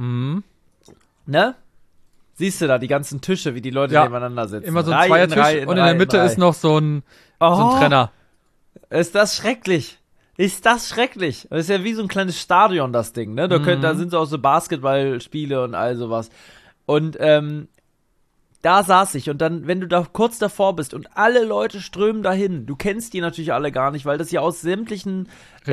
Ne? Siehst du da die ganzen Tische, wie die Leute nebeneinander sitzen? Immer so ein Zweiertisch und in der Mitte ist noch so ein Trenner. Ist das schrecklich. Das ist ja wie so ein kleines Stadion, das Ding, ne? Da sind so auch so Basketballspiele und all sowas. Und da saß ich und dann, wenn du da kurz davor bist und alle Leute strömen dahin, du kennst die natürlich alle gar nicht, weil das ja aus sämtlichen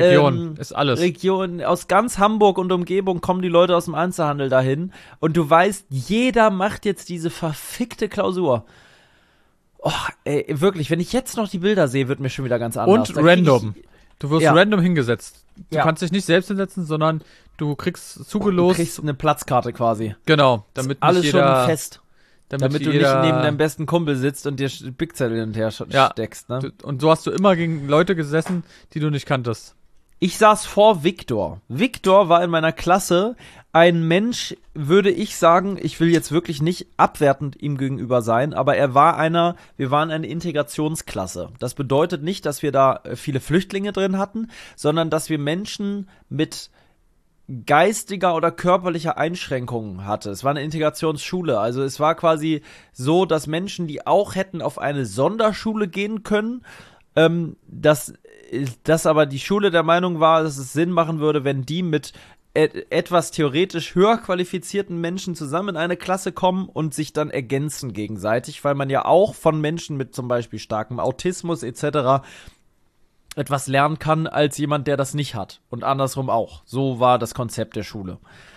Regionen, aus ganz Hamburg und Umgebung kommen die Leute aus dem Einzelhandel dahin und du weißt, jeder macht jetzt diese verfickte Klausur. Oh, ey, wirklich, wenn ich jetzt noch die Bilder sehe, wird mir schon wieder ganz anders. Und random. Du wirst random hingesetzt. Du kannst dich nicht selbst hinsetzen, sondern du kriegst zugelost. Du kriegst eine Platzkarte quasi. Genau, damit nicht alles jeder... schon fest. Damit du nicht neben deinem besten Kumpel sitzt und dir Bigzettel hin und her steckst, ne? Und so hast du immer gegen Leute gesessen, die du nicht kanntest. Ich saß vor Viktor. Viktor war in meiner Klasse ein Mensch, würde ich sagen, ich will jetzt wirklich nicht abwertend ihm gegenüber sein, aber wir waren eine Integrationsklasse. Das bedeutet nicht, dass wir da viele Flüchtlinge drin hatten, sondern dass wir Menschen mit geistiger oder körperlicher Einschränkungen hatte. Es war eine Integrationsschule, also es war quasi so, dass Menschen, die auch hätten auf eine Sonderschule gehen können, dass aber die Schule der Meinung war, dass es Sinn machen würde, wenn die mit etwas theoretisch höher qualifizierten Menschen zusammen in eine Klasse kommen und sich dann ergänzen gegenseitig, weil man ja auch von Menschen mit zum Beispiel starkem Autismus etc. etwas lernen kann als jemand, der das nicht hat. Und andersrum auch. So war das Konzept der Schule.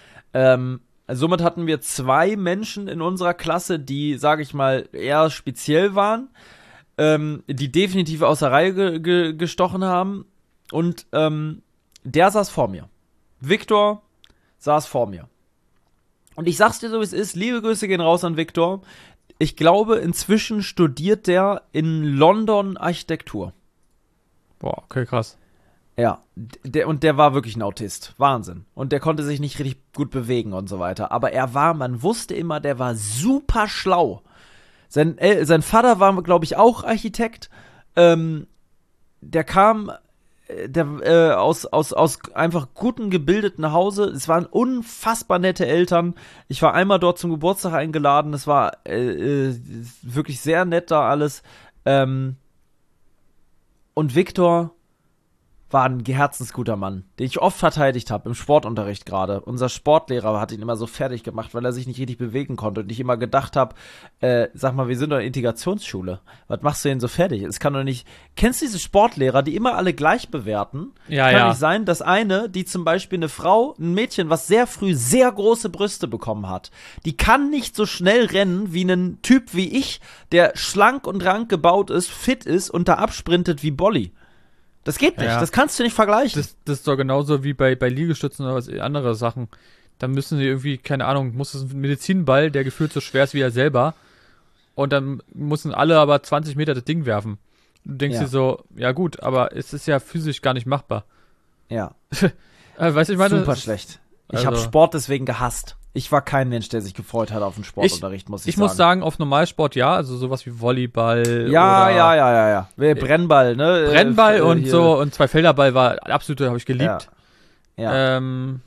Somit hatten wir 2 Menschen in unserer Klasse, die, sage ich mal, eher speziell waren, die definitiv aus der Reihe gestochen haben. Und der saß vor mir. Viktor saß vor mir. Und ich sag's dir so, wie es ist. Liebe Grüße gehen raus an Viktor. Ich glaube, inzwischen studiert der in London Architektur. Boah, okay, krass. Ja, der war wirklich ein Autist. Wahnsinn. Und der konnte sich nicht richtig gut bewegen und so weiter. Aber man wusste immer, der war super schlau. Sein Vater war, glaube ich, auch Architekt. Der kam aus einfach guten, gebildeten Hause. Es waren unfassbar nette Eltern. Ich war einmal dort zum Geburtstag eingeladen. Es war wirklich sehr nett da alles. Und Viktor war ein herzensguter Mann, den ich oft verteidigt habe, im Sportunterricht gerade. Unser Sportlehrer hat ihn immer so fertig gemacht, weil er sich nicht richtig bewegen konnte. Und ich immer gedacht habe, sag mal, wir sind doch eine Integrationsschule. Was machst du denn so fertig? Es kann doch nicht... Kennst du diese Sportlehrer, die immer alle gleich bewerten? Ja, kann ja. nicht sein, dass eine, die zum Beispiel eine Frau, ein Mädchen, was sehr früh sehr große Brüste bekommen hat, die kann nicht so schnell rennen wie ein Typ wie ich, der schlank und rank gebaut ist, fit ist und da absprintet wie Bolli. Das geht nicht, Ja. das kannst du nicht vergleichen. Das ist doch genauso wie bei Liegestützen oder was, andere Sachen. Dann müssen sie irgendwie, keine Ahnung, muss es ein Medizinball, der gefühlt so schwer ist wie er selber. Und dann müssen alle aber 20 Meter das Ding werfen. Du denkst dir so, ja gut, aber es ist ja physisch gar nicht machbar. Ja, Weißt du, ich meine, super schlecht. Ich also- habe Sport deswegen gehasst. Ich war kein Mensch, der sich gefreut hat auf den Sportunterricht, muss ich ich sagen. muss sagen, auf Normalsport ja, also sowas wie Volleyball Ja, oder ja. Brennball, ne? Brennball und hier. so und Zweifelderball war absolut, habe ich geliebt. Ja.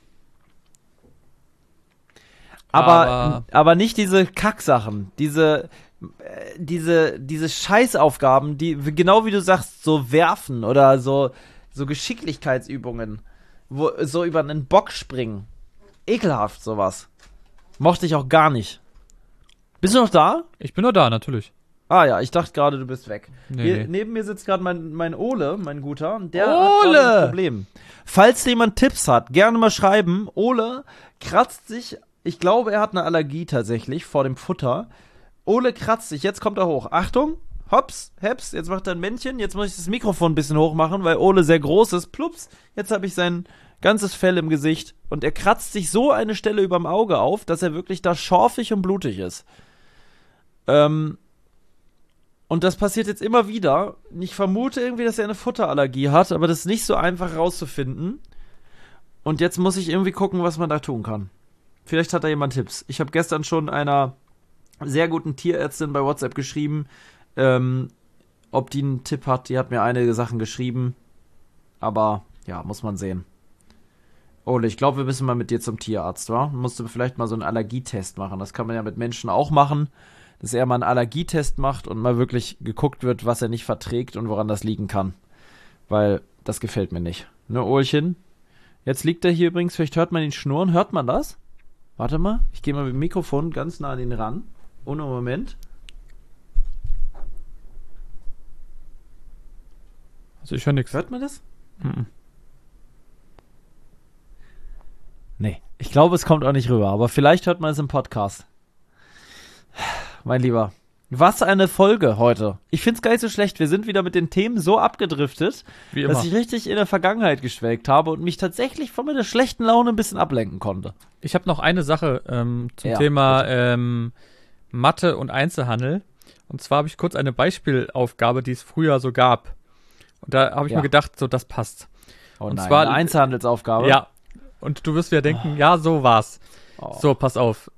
Aber- Aber nicht diese Kacksachen, diese Scheißaufgaben, die, genau wie du sagst, so werfen oder so Geschicklichkeitsübungen, wo so über einen Bock springen. Ekelhaft, sowas. Mochte ich auch gar nicht. Bist du noch da? Ich bin nur da, natürlich. Ah ja, ich dachte gerade, du bist weg. Nee, Hier, nee. neben mir sitzt gerade mein Ole, mein Guter, und der Ole! hat gerade ein Problem. Falls jemand Tipps hat, gerne mal schreiben. Ole kratzt sich, ich glaube, er hat eine Allergie tatsächlich vor dem Futter. Ole kratzt sich, jetzt kommt er hoch. Achtung, hops, heps, jetzt macht er ein Männchen. Jetzt muss ich das Mikrofon ein bisschen hoch machen, weil Ole sehr groß ist. Plups, jetzt habe ich sein ganzes Fell im Gesicht. Und er kratzt sich so eine Stelle überm Auge auf, dass er wirklich da schorfig und blutig ist. Und das passiert jetzt immer wieder. Ich vermute irgendwie, dass er eine Futterallergie hat, aber das ist nicht so einfach rauszufinden. Und jetzt muss ich irgendwie gucken, was man da tun kann. Vielleicht hat da jemand Tipps. Ich habe gestern schon einer sehr guten Tierärztin bei WhatsApp geschrieben, ob die einen Tipp hat. Die hat mir einige Sachen geschrieben. Aber ja, muss man sehen. Ole, ich glaube, wir müssen mal mit dir zum Tierarzt, wa? Musst du vielleicht mal so einen Allergietest machen. Das kann man ja mit Menschen auch machen, dass er mal einen Allergietest macht und mal wirklich geguckt wird, was er nicht verträgt und woran das liegen kann. Weil das gefällt mir nicht. Ne, Olchen? Jetzt liegt er hier übrigens, vielleicht hört man ihn schnurren. Hört man das? Warte mal, ich gehe mal mit dem Mikrofon ganz nah an ihn ran. Ohne Moment. Also ich höre nichts. Hört man das? Mhm. Nee, ich glaube, es kommt auch nicht rüber, aber vielleicht hört man es im Podcast. Mein Lieber, was eine Folge heute. Ich find's gar nicht so schlecht. Wir sind wieder mit den Themen so abgedriftet, Wie immer. dass ich richtig in der Vergangenheit geschwelgt habe und mich tatsächlich von meiner schlechten Laune ein bisschen ablenken konnte. Ich habe noch eine Sache zum Ja, Thema Mathe und Einzelhandel. Und zwar habe ich kurz eine Beispielaufgabe, die es früher so gab. Und da habe ich Ja. mir gedacht, so das passt. Oh Und nein, zwar- eine Einzelhandelsaufgabe. Ja. Und du wirst wieder denken, ja, so war's. Oh. So, pass auf.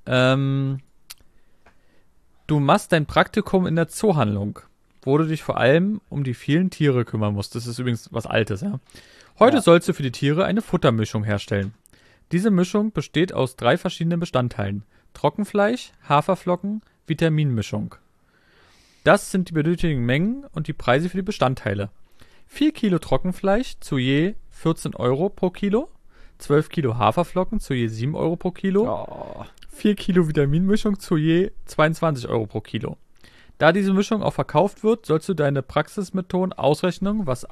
Du machst dein Praktikum in der Zoohandlung, wo du dich vor allem um die vielen Tiere kümmern musst. Das ist übrigens was Altes, ja. Heute Ja. sollst du für die Tiere eine Futtermischung herstellen. Diese Mischung besteht aus 3 verschiedenen Bestandteilen. Trockenfleisch, Haferflocken, Vitaminmischung. Das sind die benötigten Mengen und die Preise für die Bestandteile. 4 Kilo Trockenfleisch zu je 14 Euro pro Kilo, 12 Kilo Haferflocken zu je 7 Euro pro Kilo, Oh. 4 Kilo Vitaminmischung zu je 22 Euro pro Kilo. Da diese Mischung auch verkauft wird, sollst du deine Praxismethoden ausrechnen, was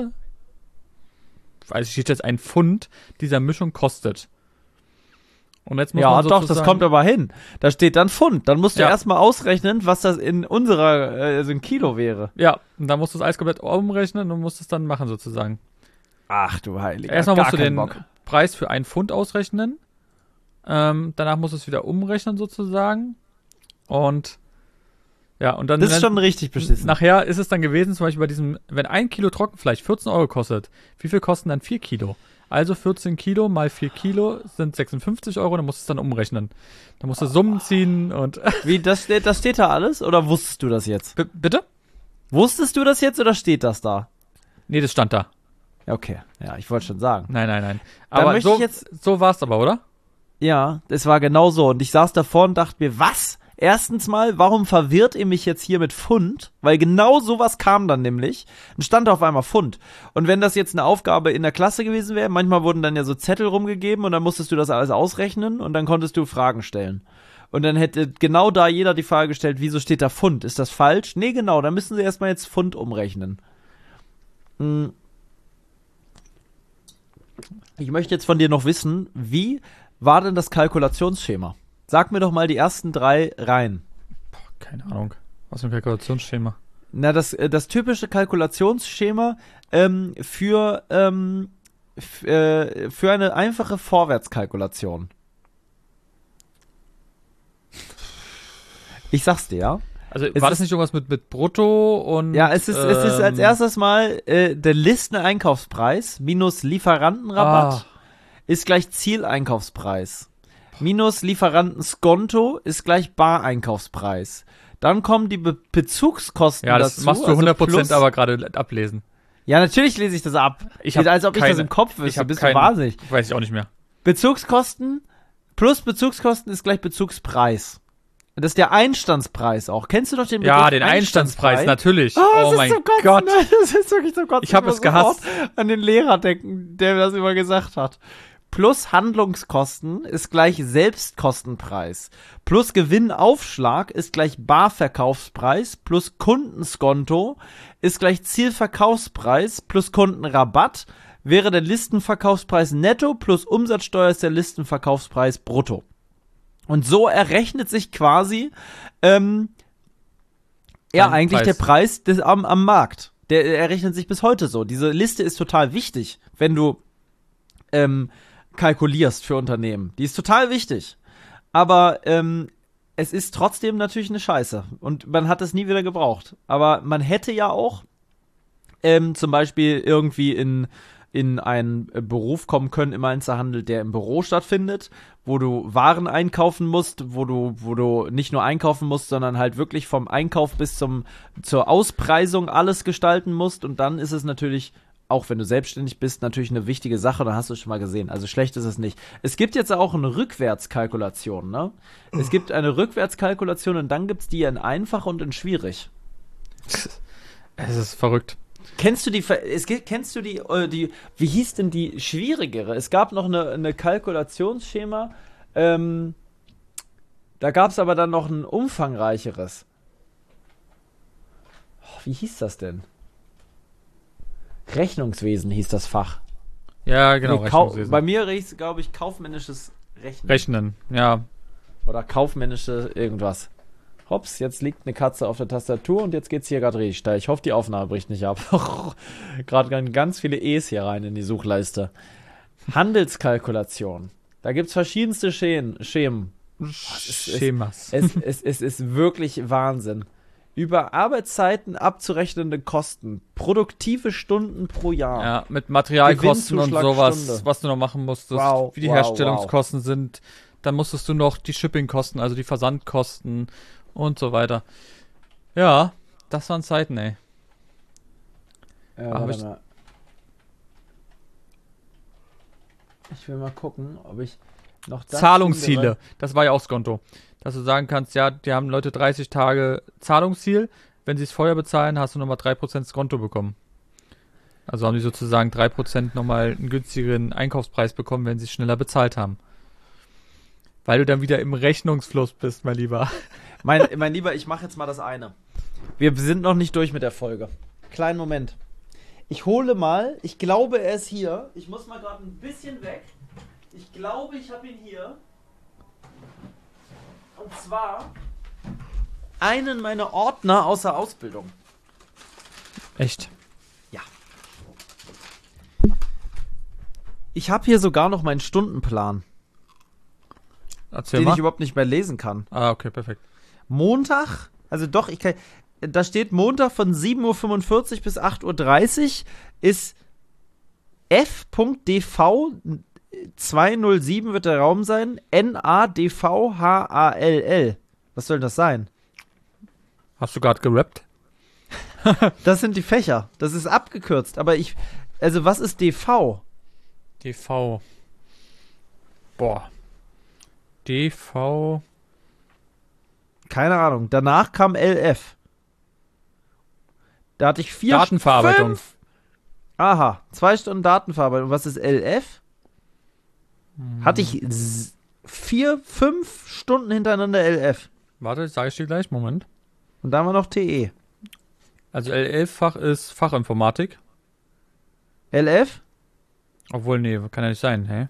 steht jetzt ein Pfund dieser Mischung kostet. Und jetzt muss Ja, man doch, das sozusagen- kommt aber hin. Da steht dann Pfund. Dann musst du Ja. erstmal ausrechnen, was das in unserer, also in Kilo wäre. Ja, und dann musst du das alles komplett umrechnen und musst es dann machen sozusagen. Ach du Heiliger. Erstmal gar musst du keinen den Bock. Preis für 1 Pfund ausrechnen. Danach musst du es wieder umrechnen sozusagen. Und ja, und dann Das ist schon richtig beschissen. nachher ist es dann gewesen, zum Beispiel bei diesem, wenn 1 Kilo Trockenfleisch 14 Euro kostet, wie viel kosten dann 4 Kilo? Also 14 Kilo mal 4 Kilo sind 56 Euro, dann musst du es dann umrechnen. Dann musst du Summen ziehen und Wie, das steht da alles? Oder wusstest du das jetzt? Bitte? Wusstest du das jetzt oder steht das da? Nee, das stand da. Ja, okay. Ja, ich wollte schon sagen. Nein. Dann Aber möchte so, ich jetzt- so war's aber, oder? Ja, es war genau so. Und ich saß davor und dachte mir, was? erstens mal, warum verwirrt ihr mich jetzt hier mit Pfund? Weil genau sowas kam dann nämlich. Dann stand auf einmal Pfund. Und wenn das jetzt eine Aufgabe in der Klasse gewesen wäre, manchmal wurden dann ja so Zettel rumgegeben und dann musstest du das alles ausrechnen und dann konntest du Fragen stellen. Und dann hätte genau da jeder die Frage gestellt, wieso steht da Pfund? Ist das falsch? Nee, genau, dann müssen sie erstmal jetzt Pfund umrechnen. Ich möchte jetzt von dir noch wissen, wie war denn das Kalkulationsschema? Sag mir doch mal die ersten 3 Reihen. Keine Ahnung. Was für ein Kalkulationsschema? Na, das typische Kalkulationsschema für eine einfache Vorwärtskalkulation. Ich sag's dir, ja. Also war das nicht irgendwas mit Brutto und... Ja, es ist als erstes mal der Listeneinkaufspreis minus Lieferantenrabatt ist gleich Zieleinkaufspreis. Minus Lieferantenskonto ist gleich Bareinkaufspreis. Dann kommen die Bezugskosten dazu. Ja, das machst du 100% aber gerade ablesen. Ja, natürlich lese ich das ab. Als ob ich das im Kopf wüsste. Bist du wahnsinnig. Weiß ich auch nicht mehr. Bezugskosten plus Bezugskosten ist gleich Bezugspreis. Das ist der Einstandspreis auch. Kennst du doch den Begriff? Ja, den Einstandspreis, natürlich. Oh mein Gott. Das ist wirklich so Gott. Ich habe es gehasst. An den Lehrer denken, der das immer gesagt hat. Plus Handlungskosten ist gleich Selbstkostenpreis. Plus Gewinnaufschlag ist gleich Barverkaufspreis. Plus Kundenskonto ist gleich Zielverkaufspreis. Plus Kundenrabatt wäre der Listenverkaufspreis netto. Plus Umsatzsteuer ist der Listenverkaufspreis brutto. Und so errechnet sich quasi eigentlich der Preis am Markt. Der errechnet sich bis heute so. Diese Liste ist total wichtig, wenn du kalkulierst für Unternehmen. Die ist total wichtig. Aber es ist trotzdem natürlich eine Scheiße. Und man hat es nie wieder gebraucht. Aber man hätte ja auch zum Beispiel irgendwie in einen Beruf kommen können im Einzelhandel, der im Büro stattfindet, wo du Waren einkaufen musst, wo du nicht nur einkaufen musst, sondern halt wirklich vom Einkauf bis zur Auspreisung alles gestalten musst. Und dann ist es natürlich, auch wenn du selbstständig bist, natürlich eine wichtige Sache, da hast du es schon mal gesehen. Also schlecht ist es nicht. Es gibt jetzt auch eine Rückwärtskalkulation, ne? Es gibt eine Rückwärtskalkulation und dann gibt es die in einfach und in schwierig. Es ist verrückt. Kennst du die, wie hieß denn die schwierigere? Es gab noch eine Kalkulationsschema, da gab es aber dann noch ein umfangreicheres. Oh, wie hieß das denn? Rechnungswesen hieß das Fach. Ja, genau, Rechnungswesen. Bei mir hieß es, glaube ich, kaufmännisches Rechnen. Rechnen, ja. Oder kaufmännische irgendwas. Hops, jetzt liegt eine Katze auf der Tastatur und jetzt geht's hier gerade richtig steil. Ich hoffe, die Aufnahme bricht nicht ab. Gerade ganz viele E's hier rein in die Suchleiste. Handelskalkulation. Da gibt's verschiedenste Schemen. Schemas. Es ist wirklich Wahnsinn. Über Arbeitszeiten abzurechnende Kosten. Produktive Stunden pro Jahr. Ja, mit Materialkosten und sowas, Stunde. was du noch machen musstest. Wie die Herstellungskosten sind. Dann musstest du noch die Shippingkosten, also die Versandkosten und so weiter. Ja, das waren Zeiten, ey. Ich will mal gucken, ob ich noch das Zahlungsziele, finde, das war ja auch Skonto. Dass du sagen kannst, ja, die haben Leute 30 Tage Zahlungsziel. Wenn sie es vorher bezahlen, hast du nochmal 3% Skonto bekommen. Also haben die sozusagen 3% nochmal einen günstigeren Einkaufspreis bekommen, wenn sie es schneller bezahlt haben. Weil du dann wieder im Rechnungsfluss bist, mein Lieber. Mein Lieber, ich mache jetzt mal das eine. Wir sind noch nicht durch mit der Folge. Kleinen Moment. Ich hole mal, ich glaube, er ist hier. Ich muss mal gerade ein bisschen weg. Ich glaube, ich habe ihn hier. Und zwar einen meiner Ordner aus der Ausbildung. Echt? Ja. Ich habe hier sogar noch meinen Stundenplan. Erzähl den mal. Ich überhaupt nicht mehr lesen kann. Ah, okay, perfekt. Montag, also doch, da steht Montag von 7:45 Uhr bis 8:30 Uhr ist f.dv 207 wird der Raum sein, NADVHALL. Was soll das sein? Hast du gerade gerappt? Das sind die Fächer. Das ist abgekürzt, aber also was ist DV? DV. Boah. DV. Keine Ahnung. Danach kam LF. Da hatte ich 4 Datenverarbeitung. 5. Aha, 2 Stunden Datenverarbeitung. Was ist LF? Hatte ich 4, 5 Stunden hintereinander LF. Warte, sage ich dir gleich. Moment. Und dann war noch TE. Also L11-Fach ist Fachinformatik. LF? Obwohl, nee, kann ja nicht sein, hä?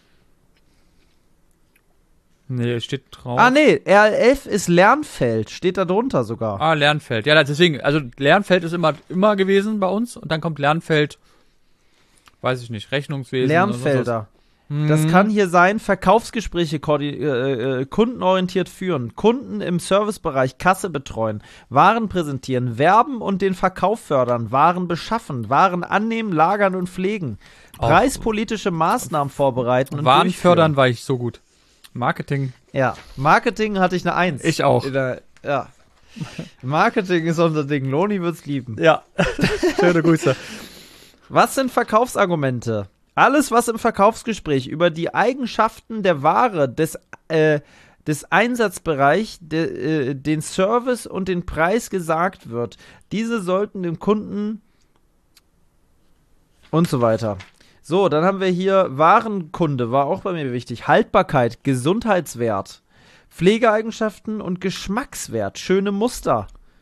Nee, steht drauf. Ah, nee, RLF ist Lernfeld. Steht da drunter sogar. Ah, Lernfeld. Ja, deswegen, also Lernfeld ist immer gewesen bei uns und dann kommt Lernfeld, weiß ich nicht, Rechnungswesen. Lernfelder. Das kann hier sein, Verkaufsgespräche kundenorientiert führen, Kunden im Servicebereich Kasse betreuen, Waren präsentieren, werben und den Verkauf fördern, Waren beschaffen, Waren annehmen, lagern und pflegen, preispolitische Maßnahmen vorbereiten und Waren durchführen. fördern war ich so gut. Marketing. Ja, Marketing hatte ich eine 1. Ich auch. Ja. Marketing ist unser Ding. Loni wird's lieben. Ja. Schöne Grüße. Was sind Verkaufsargumente? Alles, was im Verkaufsgespräch über die Eigenschaften der Ware, des Einsatzbereich, den Service und den Preis gesagt wird, diese sollten dem Kunden und so weiter. So, dann haben wir hier Warenkunde, war auch bei mir wichtig. Haltbarkeit, Gesundheitswert, Pflegeeigenschaften und Geschmackswert, schöne Muster.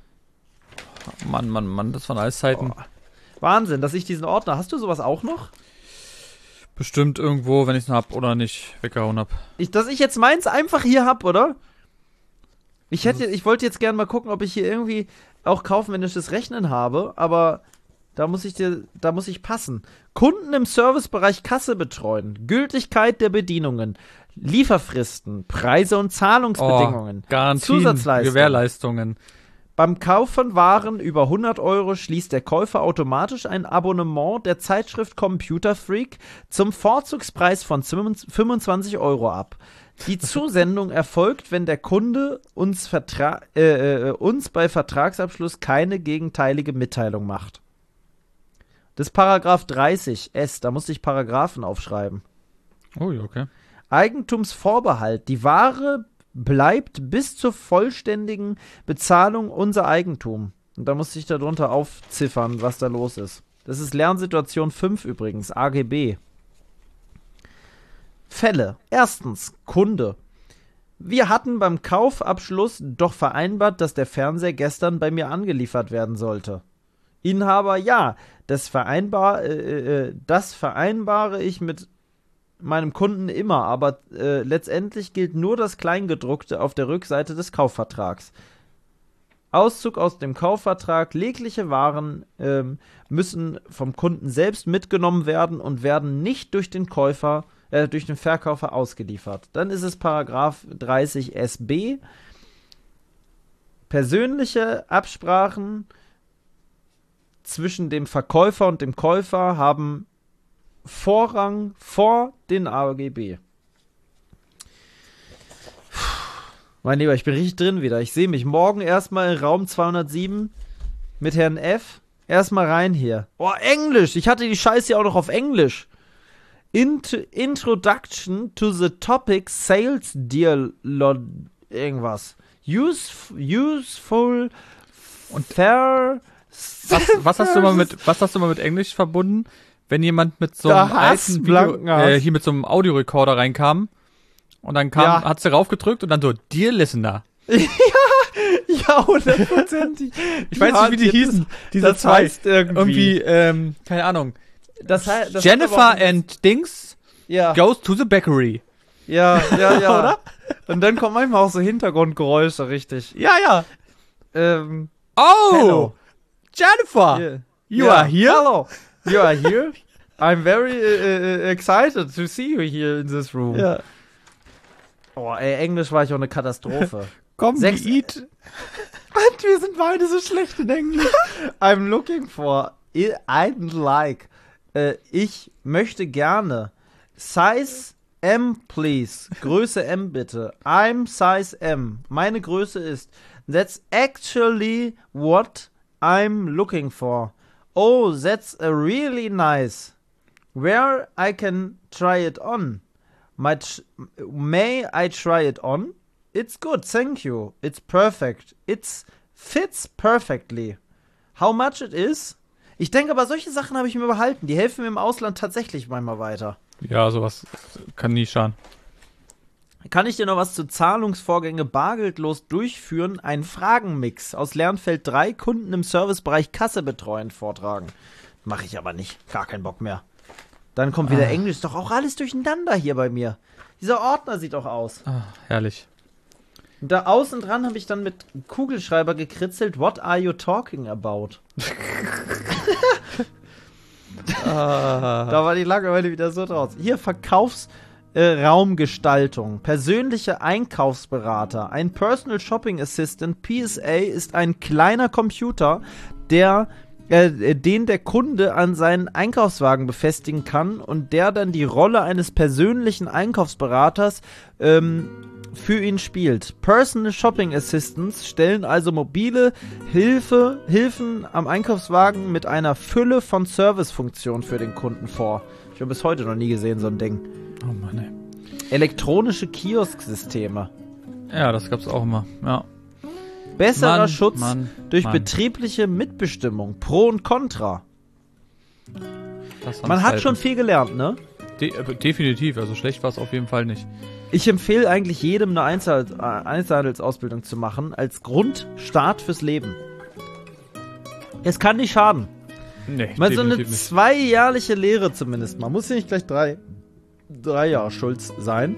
Mann, das waren alles Zeiten. Wahnsinn, dass ich diesen Ordner, hast du sowas auch noch? Bestimmt irgendwo, wenn ich es hab oder nicht weggehauen hab. Dass ich jetzt meins einfach hier hab, oder? Ich wollte jetzt gerne mal gucken, ob ich hier irgendwie auch kaufmännisches Rechnen habe, aber da muss ich passen. Kunden im Servicebereich Kasse betreuen, Gültigkeit der Bedienungen, Lieferfristen, Preise und Zahlungsbedingungen, Garantien, Zusatzleistungen. Gewährleistungen. Beim Kauf von Waren über 100 € schließt der Käufer automatisch ein Abonnement der Zeitschrift Computer Freak zum Vorzugspreis von 25 € ab. Die Zusendung erfolgt, wenn der Kunde uns bei Vertragsabschluss keine gegenteilige Mitteilung macht. Das ist Paragraph 30 S, da musste ich Paragraphen aufschreiben. Oh, okay. Eigentumsvorbehalt. Die Ware bleibt bis zur vollständigen Bezahlung unser Eigentum. Und da musste ich darunter aufziffern, was da los ist. Das ist Lernsituation 5 übrigens, AGB. Fälle. Erstens, Kunde. Wir hatten beim Kaufabschluss doch vereinbart, dass der Fernseher gestern bei mir angeliefert werden sollte. Inhaber, ja, das vereinbare ich mit meinem Kunden immer, aber letztendlich gilt nur das Kleingedruckte auf der Rückseite des Kaufvertrags. Auszug aus dem Kaufvertrag, jegliche Waren müssen vom Kunden selbst mitgenommen werden und werden nicht durch den Verkäufer ausgeliefert. Dann ist es Paragraph 30 SB. Persönliche Absprachen zwischen dem Verkäufer und dem Käufer haben Vorrang vor den AGB. Mein Lieber, ich bin richtig drin wieder. Ich sehe mich morgen erstmal in Raum 207 mit Herrn F. Erstmal rein hier. Oh, Englisch! Ich hatte die Scheiße ja auch noch auf Englisch. Introduction to the topic Sales Dialogue. Irgendwas. Useful und fair. Was hast du mal mit Englisch verbunden? Wenn jemand mit so einem alten Video, mit so einem Audiorekorder reinkam und dann hat sie raufgedrückt und dann so, Dear Listener. Ja, 100%. Ich weiß nicht, wie die hießen. Das heißt irgendwie. Keine Ahnung. Das Jennifer and Dings goes to the bakery. Ja. Oder? Und dann kommen manchmal auch so Hintergrundgeräusche, richtig. Ja. Hello. Jennifer, you are here? Hello. You are here? I'm very excited to see you here in this room. Ja. Oh, ey, Englisch war ich auch eine Katastrophe. Komm, eat. Und wir sind beide so schlecht in Englisch. I'm looking for, I'd like. Ich möchte gerne. Size M, please. Größe M, bitte. I'm size M. Meine Größe ist. That's actually what I'm looking for. Oh, that's a really nice. Where I can try it on? May I try it on? It's good, thank you. It's perfect. It fits perfectly. How much it is? Ich denke aber, solche Sachen habe ich mir behalten. Die helfen mir im Ausland tatsächlich manchmal weiter. Ja, sowas kann nie schaden. Kann ich dir noch was zu Zahlungsvorgänge bargeldlos durchführen? Einen Fragenmix aus Lernfeld 3, Kunden im Servicebereich Kasse betreuen, vortragen. Mache ich aber nicht. Gar keinen Bock mehr. Dann kommt wieder Englisch. Ist doch auch alles durcheinander hier bei mir. Dieser Ordner sieht auch aus. Herrlich. Und da außen dran habe ich dann mit Kugelschreiber gekritzelt, what are you talking about? Da war die Langeweile wieder so draus. Hier, Verkaufsraumgestaltung, persönliche Einkaufsberater, ein Personal Shopping Assistant, PSA ist ein kleiner Computer, den der Kunde an seinen Einkaufswagen befestigen kann und der dann die Rolle eines persönlichen Einkaufsberaters für ihn spielt. Personal Shopping Assistants stellen also mobile Hilfen am Einkaufswagen mit einer Fülle von Servicefunktionen für den Kunden vor. Ich habe bis heute noch nie gesehen, so ein Ding. Oh Mann, ey. Elektronische Kiosksysteme. Ja, das gab's auch immer, ja. Besserer Schutz durch betriebliche Mitbestimmung. Pro und Contra. Man hat schon viel gelernt, ne? Definitiv, also schlecht war es auf jeden Fall nicht. Ich empfehle eigentlich jedem eine Einzelhandelsausbildung zu machen, als Grundstart fürs Leben. Es kann nicht schaden. Nee, mal so eine 2-jährliche Lehre zumindest. Man muss ja nicht gleich 3 Jahre Schulz sein.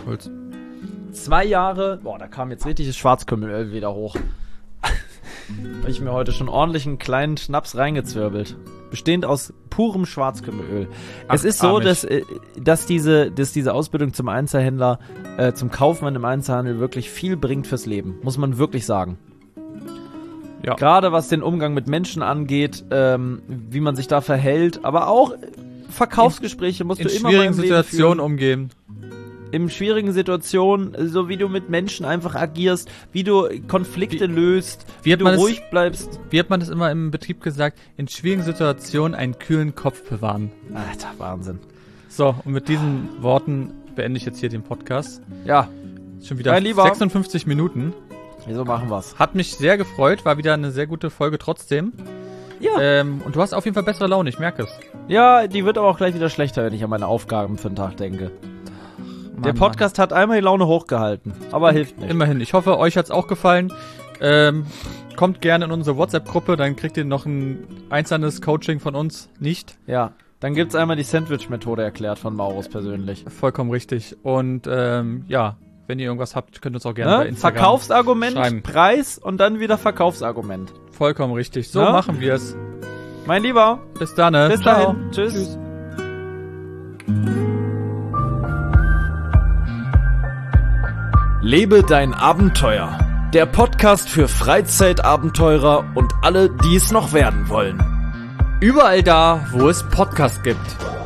2 Jahre, boah, da kam jetzt richtig das Schwarzkümmelöl wieder hoch. Habe ich mir heute schon ordentlich einen kleinen Schnaps reingezwirbelt. Bestehend aus purem Schwarzkümmelöl. Es ist so, dass diese Ausbildung zum Einzelhändler, zum Kaufmann im Einzelhandel wirklich viel bringt fürs Leben. Muss man wirklich sagen. Ja. Gerade was den Umgang mit Menschen angeht, wie man sich da verhält, aber auch Verkaufsgespräche musst du immer mal im Leben führen. In schwierigen Situationen umgehen. In schwierigen Situationen, so wie du mit Menschen einfach agierst, wie du Konflikte löst, wie du ruhig bleibst. Wie hat man das immer im Betrieb gesagt? In schwierigen Situationen einen kühlen Kopf bewahren. Alter, Wahnsinn. So, und mit diesen Worten beende ich jetzt hier den Podcast. Ja. Schon wieder 56 Minuten. Wieso machen wir's? Hat mich sehr gefreut, war wieder eine sehr gute Folge trotzdem. Ja. Und du hast auf jeden Fall bessere Laune, ich merke es. Ja, die wird aber auch gleich wieder schlechter, wenn ich an meine Aufgaben für den Tag denke. Der Podcast hat einmal die Laune hochgehalten, aber hilft nicht. Immerhin. Ich hoffe, euch hat's auch gefallen. Kommt gerne in unsere WhatsApp-Gruppe, dann kriegt ihr noch ein einzelnes Coaching von uns nicht. Ja, dann gibt's einmal die Sandwich-Methode erklärt von Maurus persönlich. Vollkommen richtig. Und ja, wenn ihr irgendwas habt, könnt ihr uns auch gerne bei Instagram Verkaufsargument, schreiben. Preis und dann wieder Verkaufsargument. Vollkommen richtig. So machen wir es. Mein Lieber. Bis dann. Bis dahin. Tschüss. Lebe dein Abenteuer. Der Podcast für Freizeitabenteurer und alle, die es noch werden wollen. Überall da, wo es Podcasts gibt.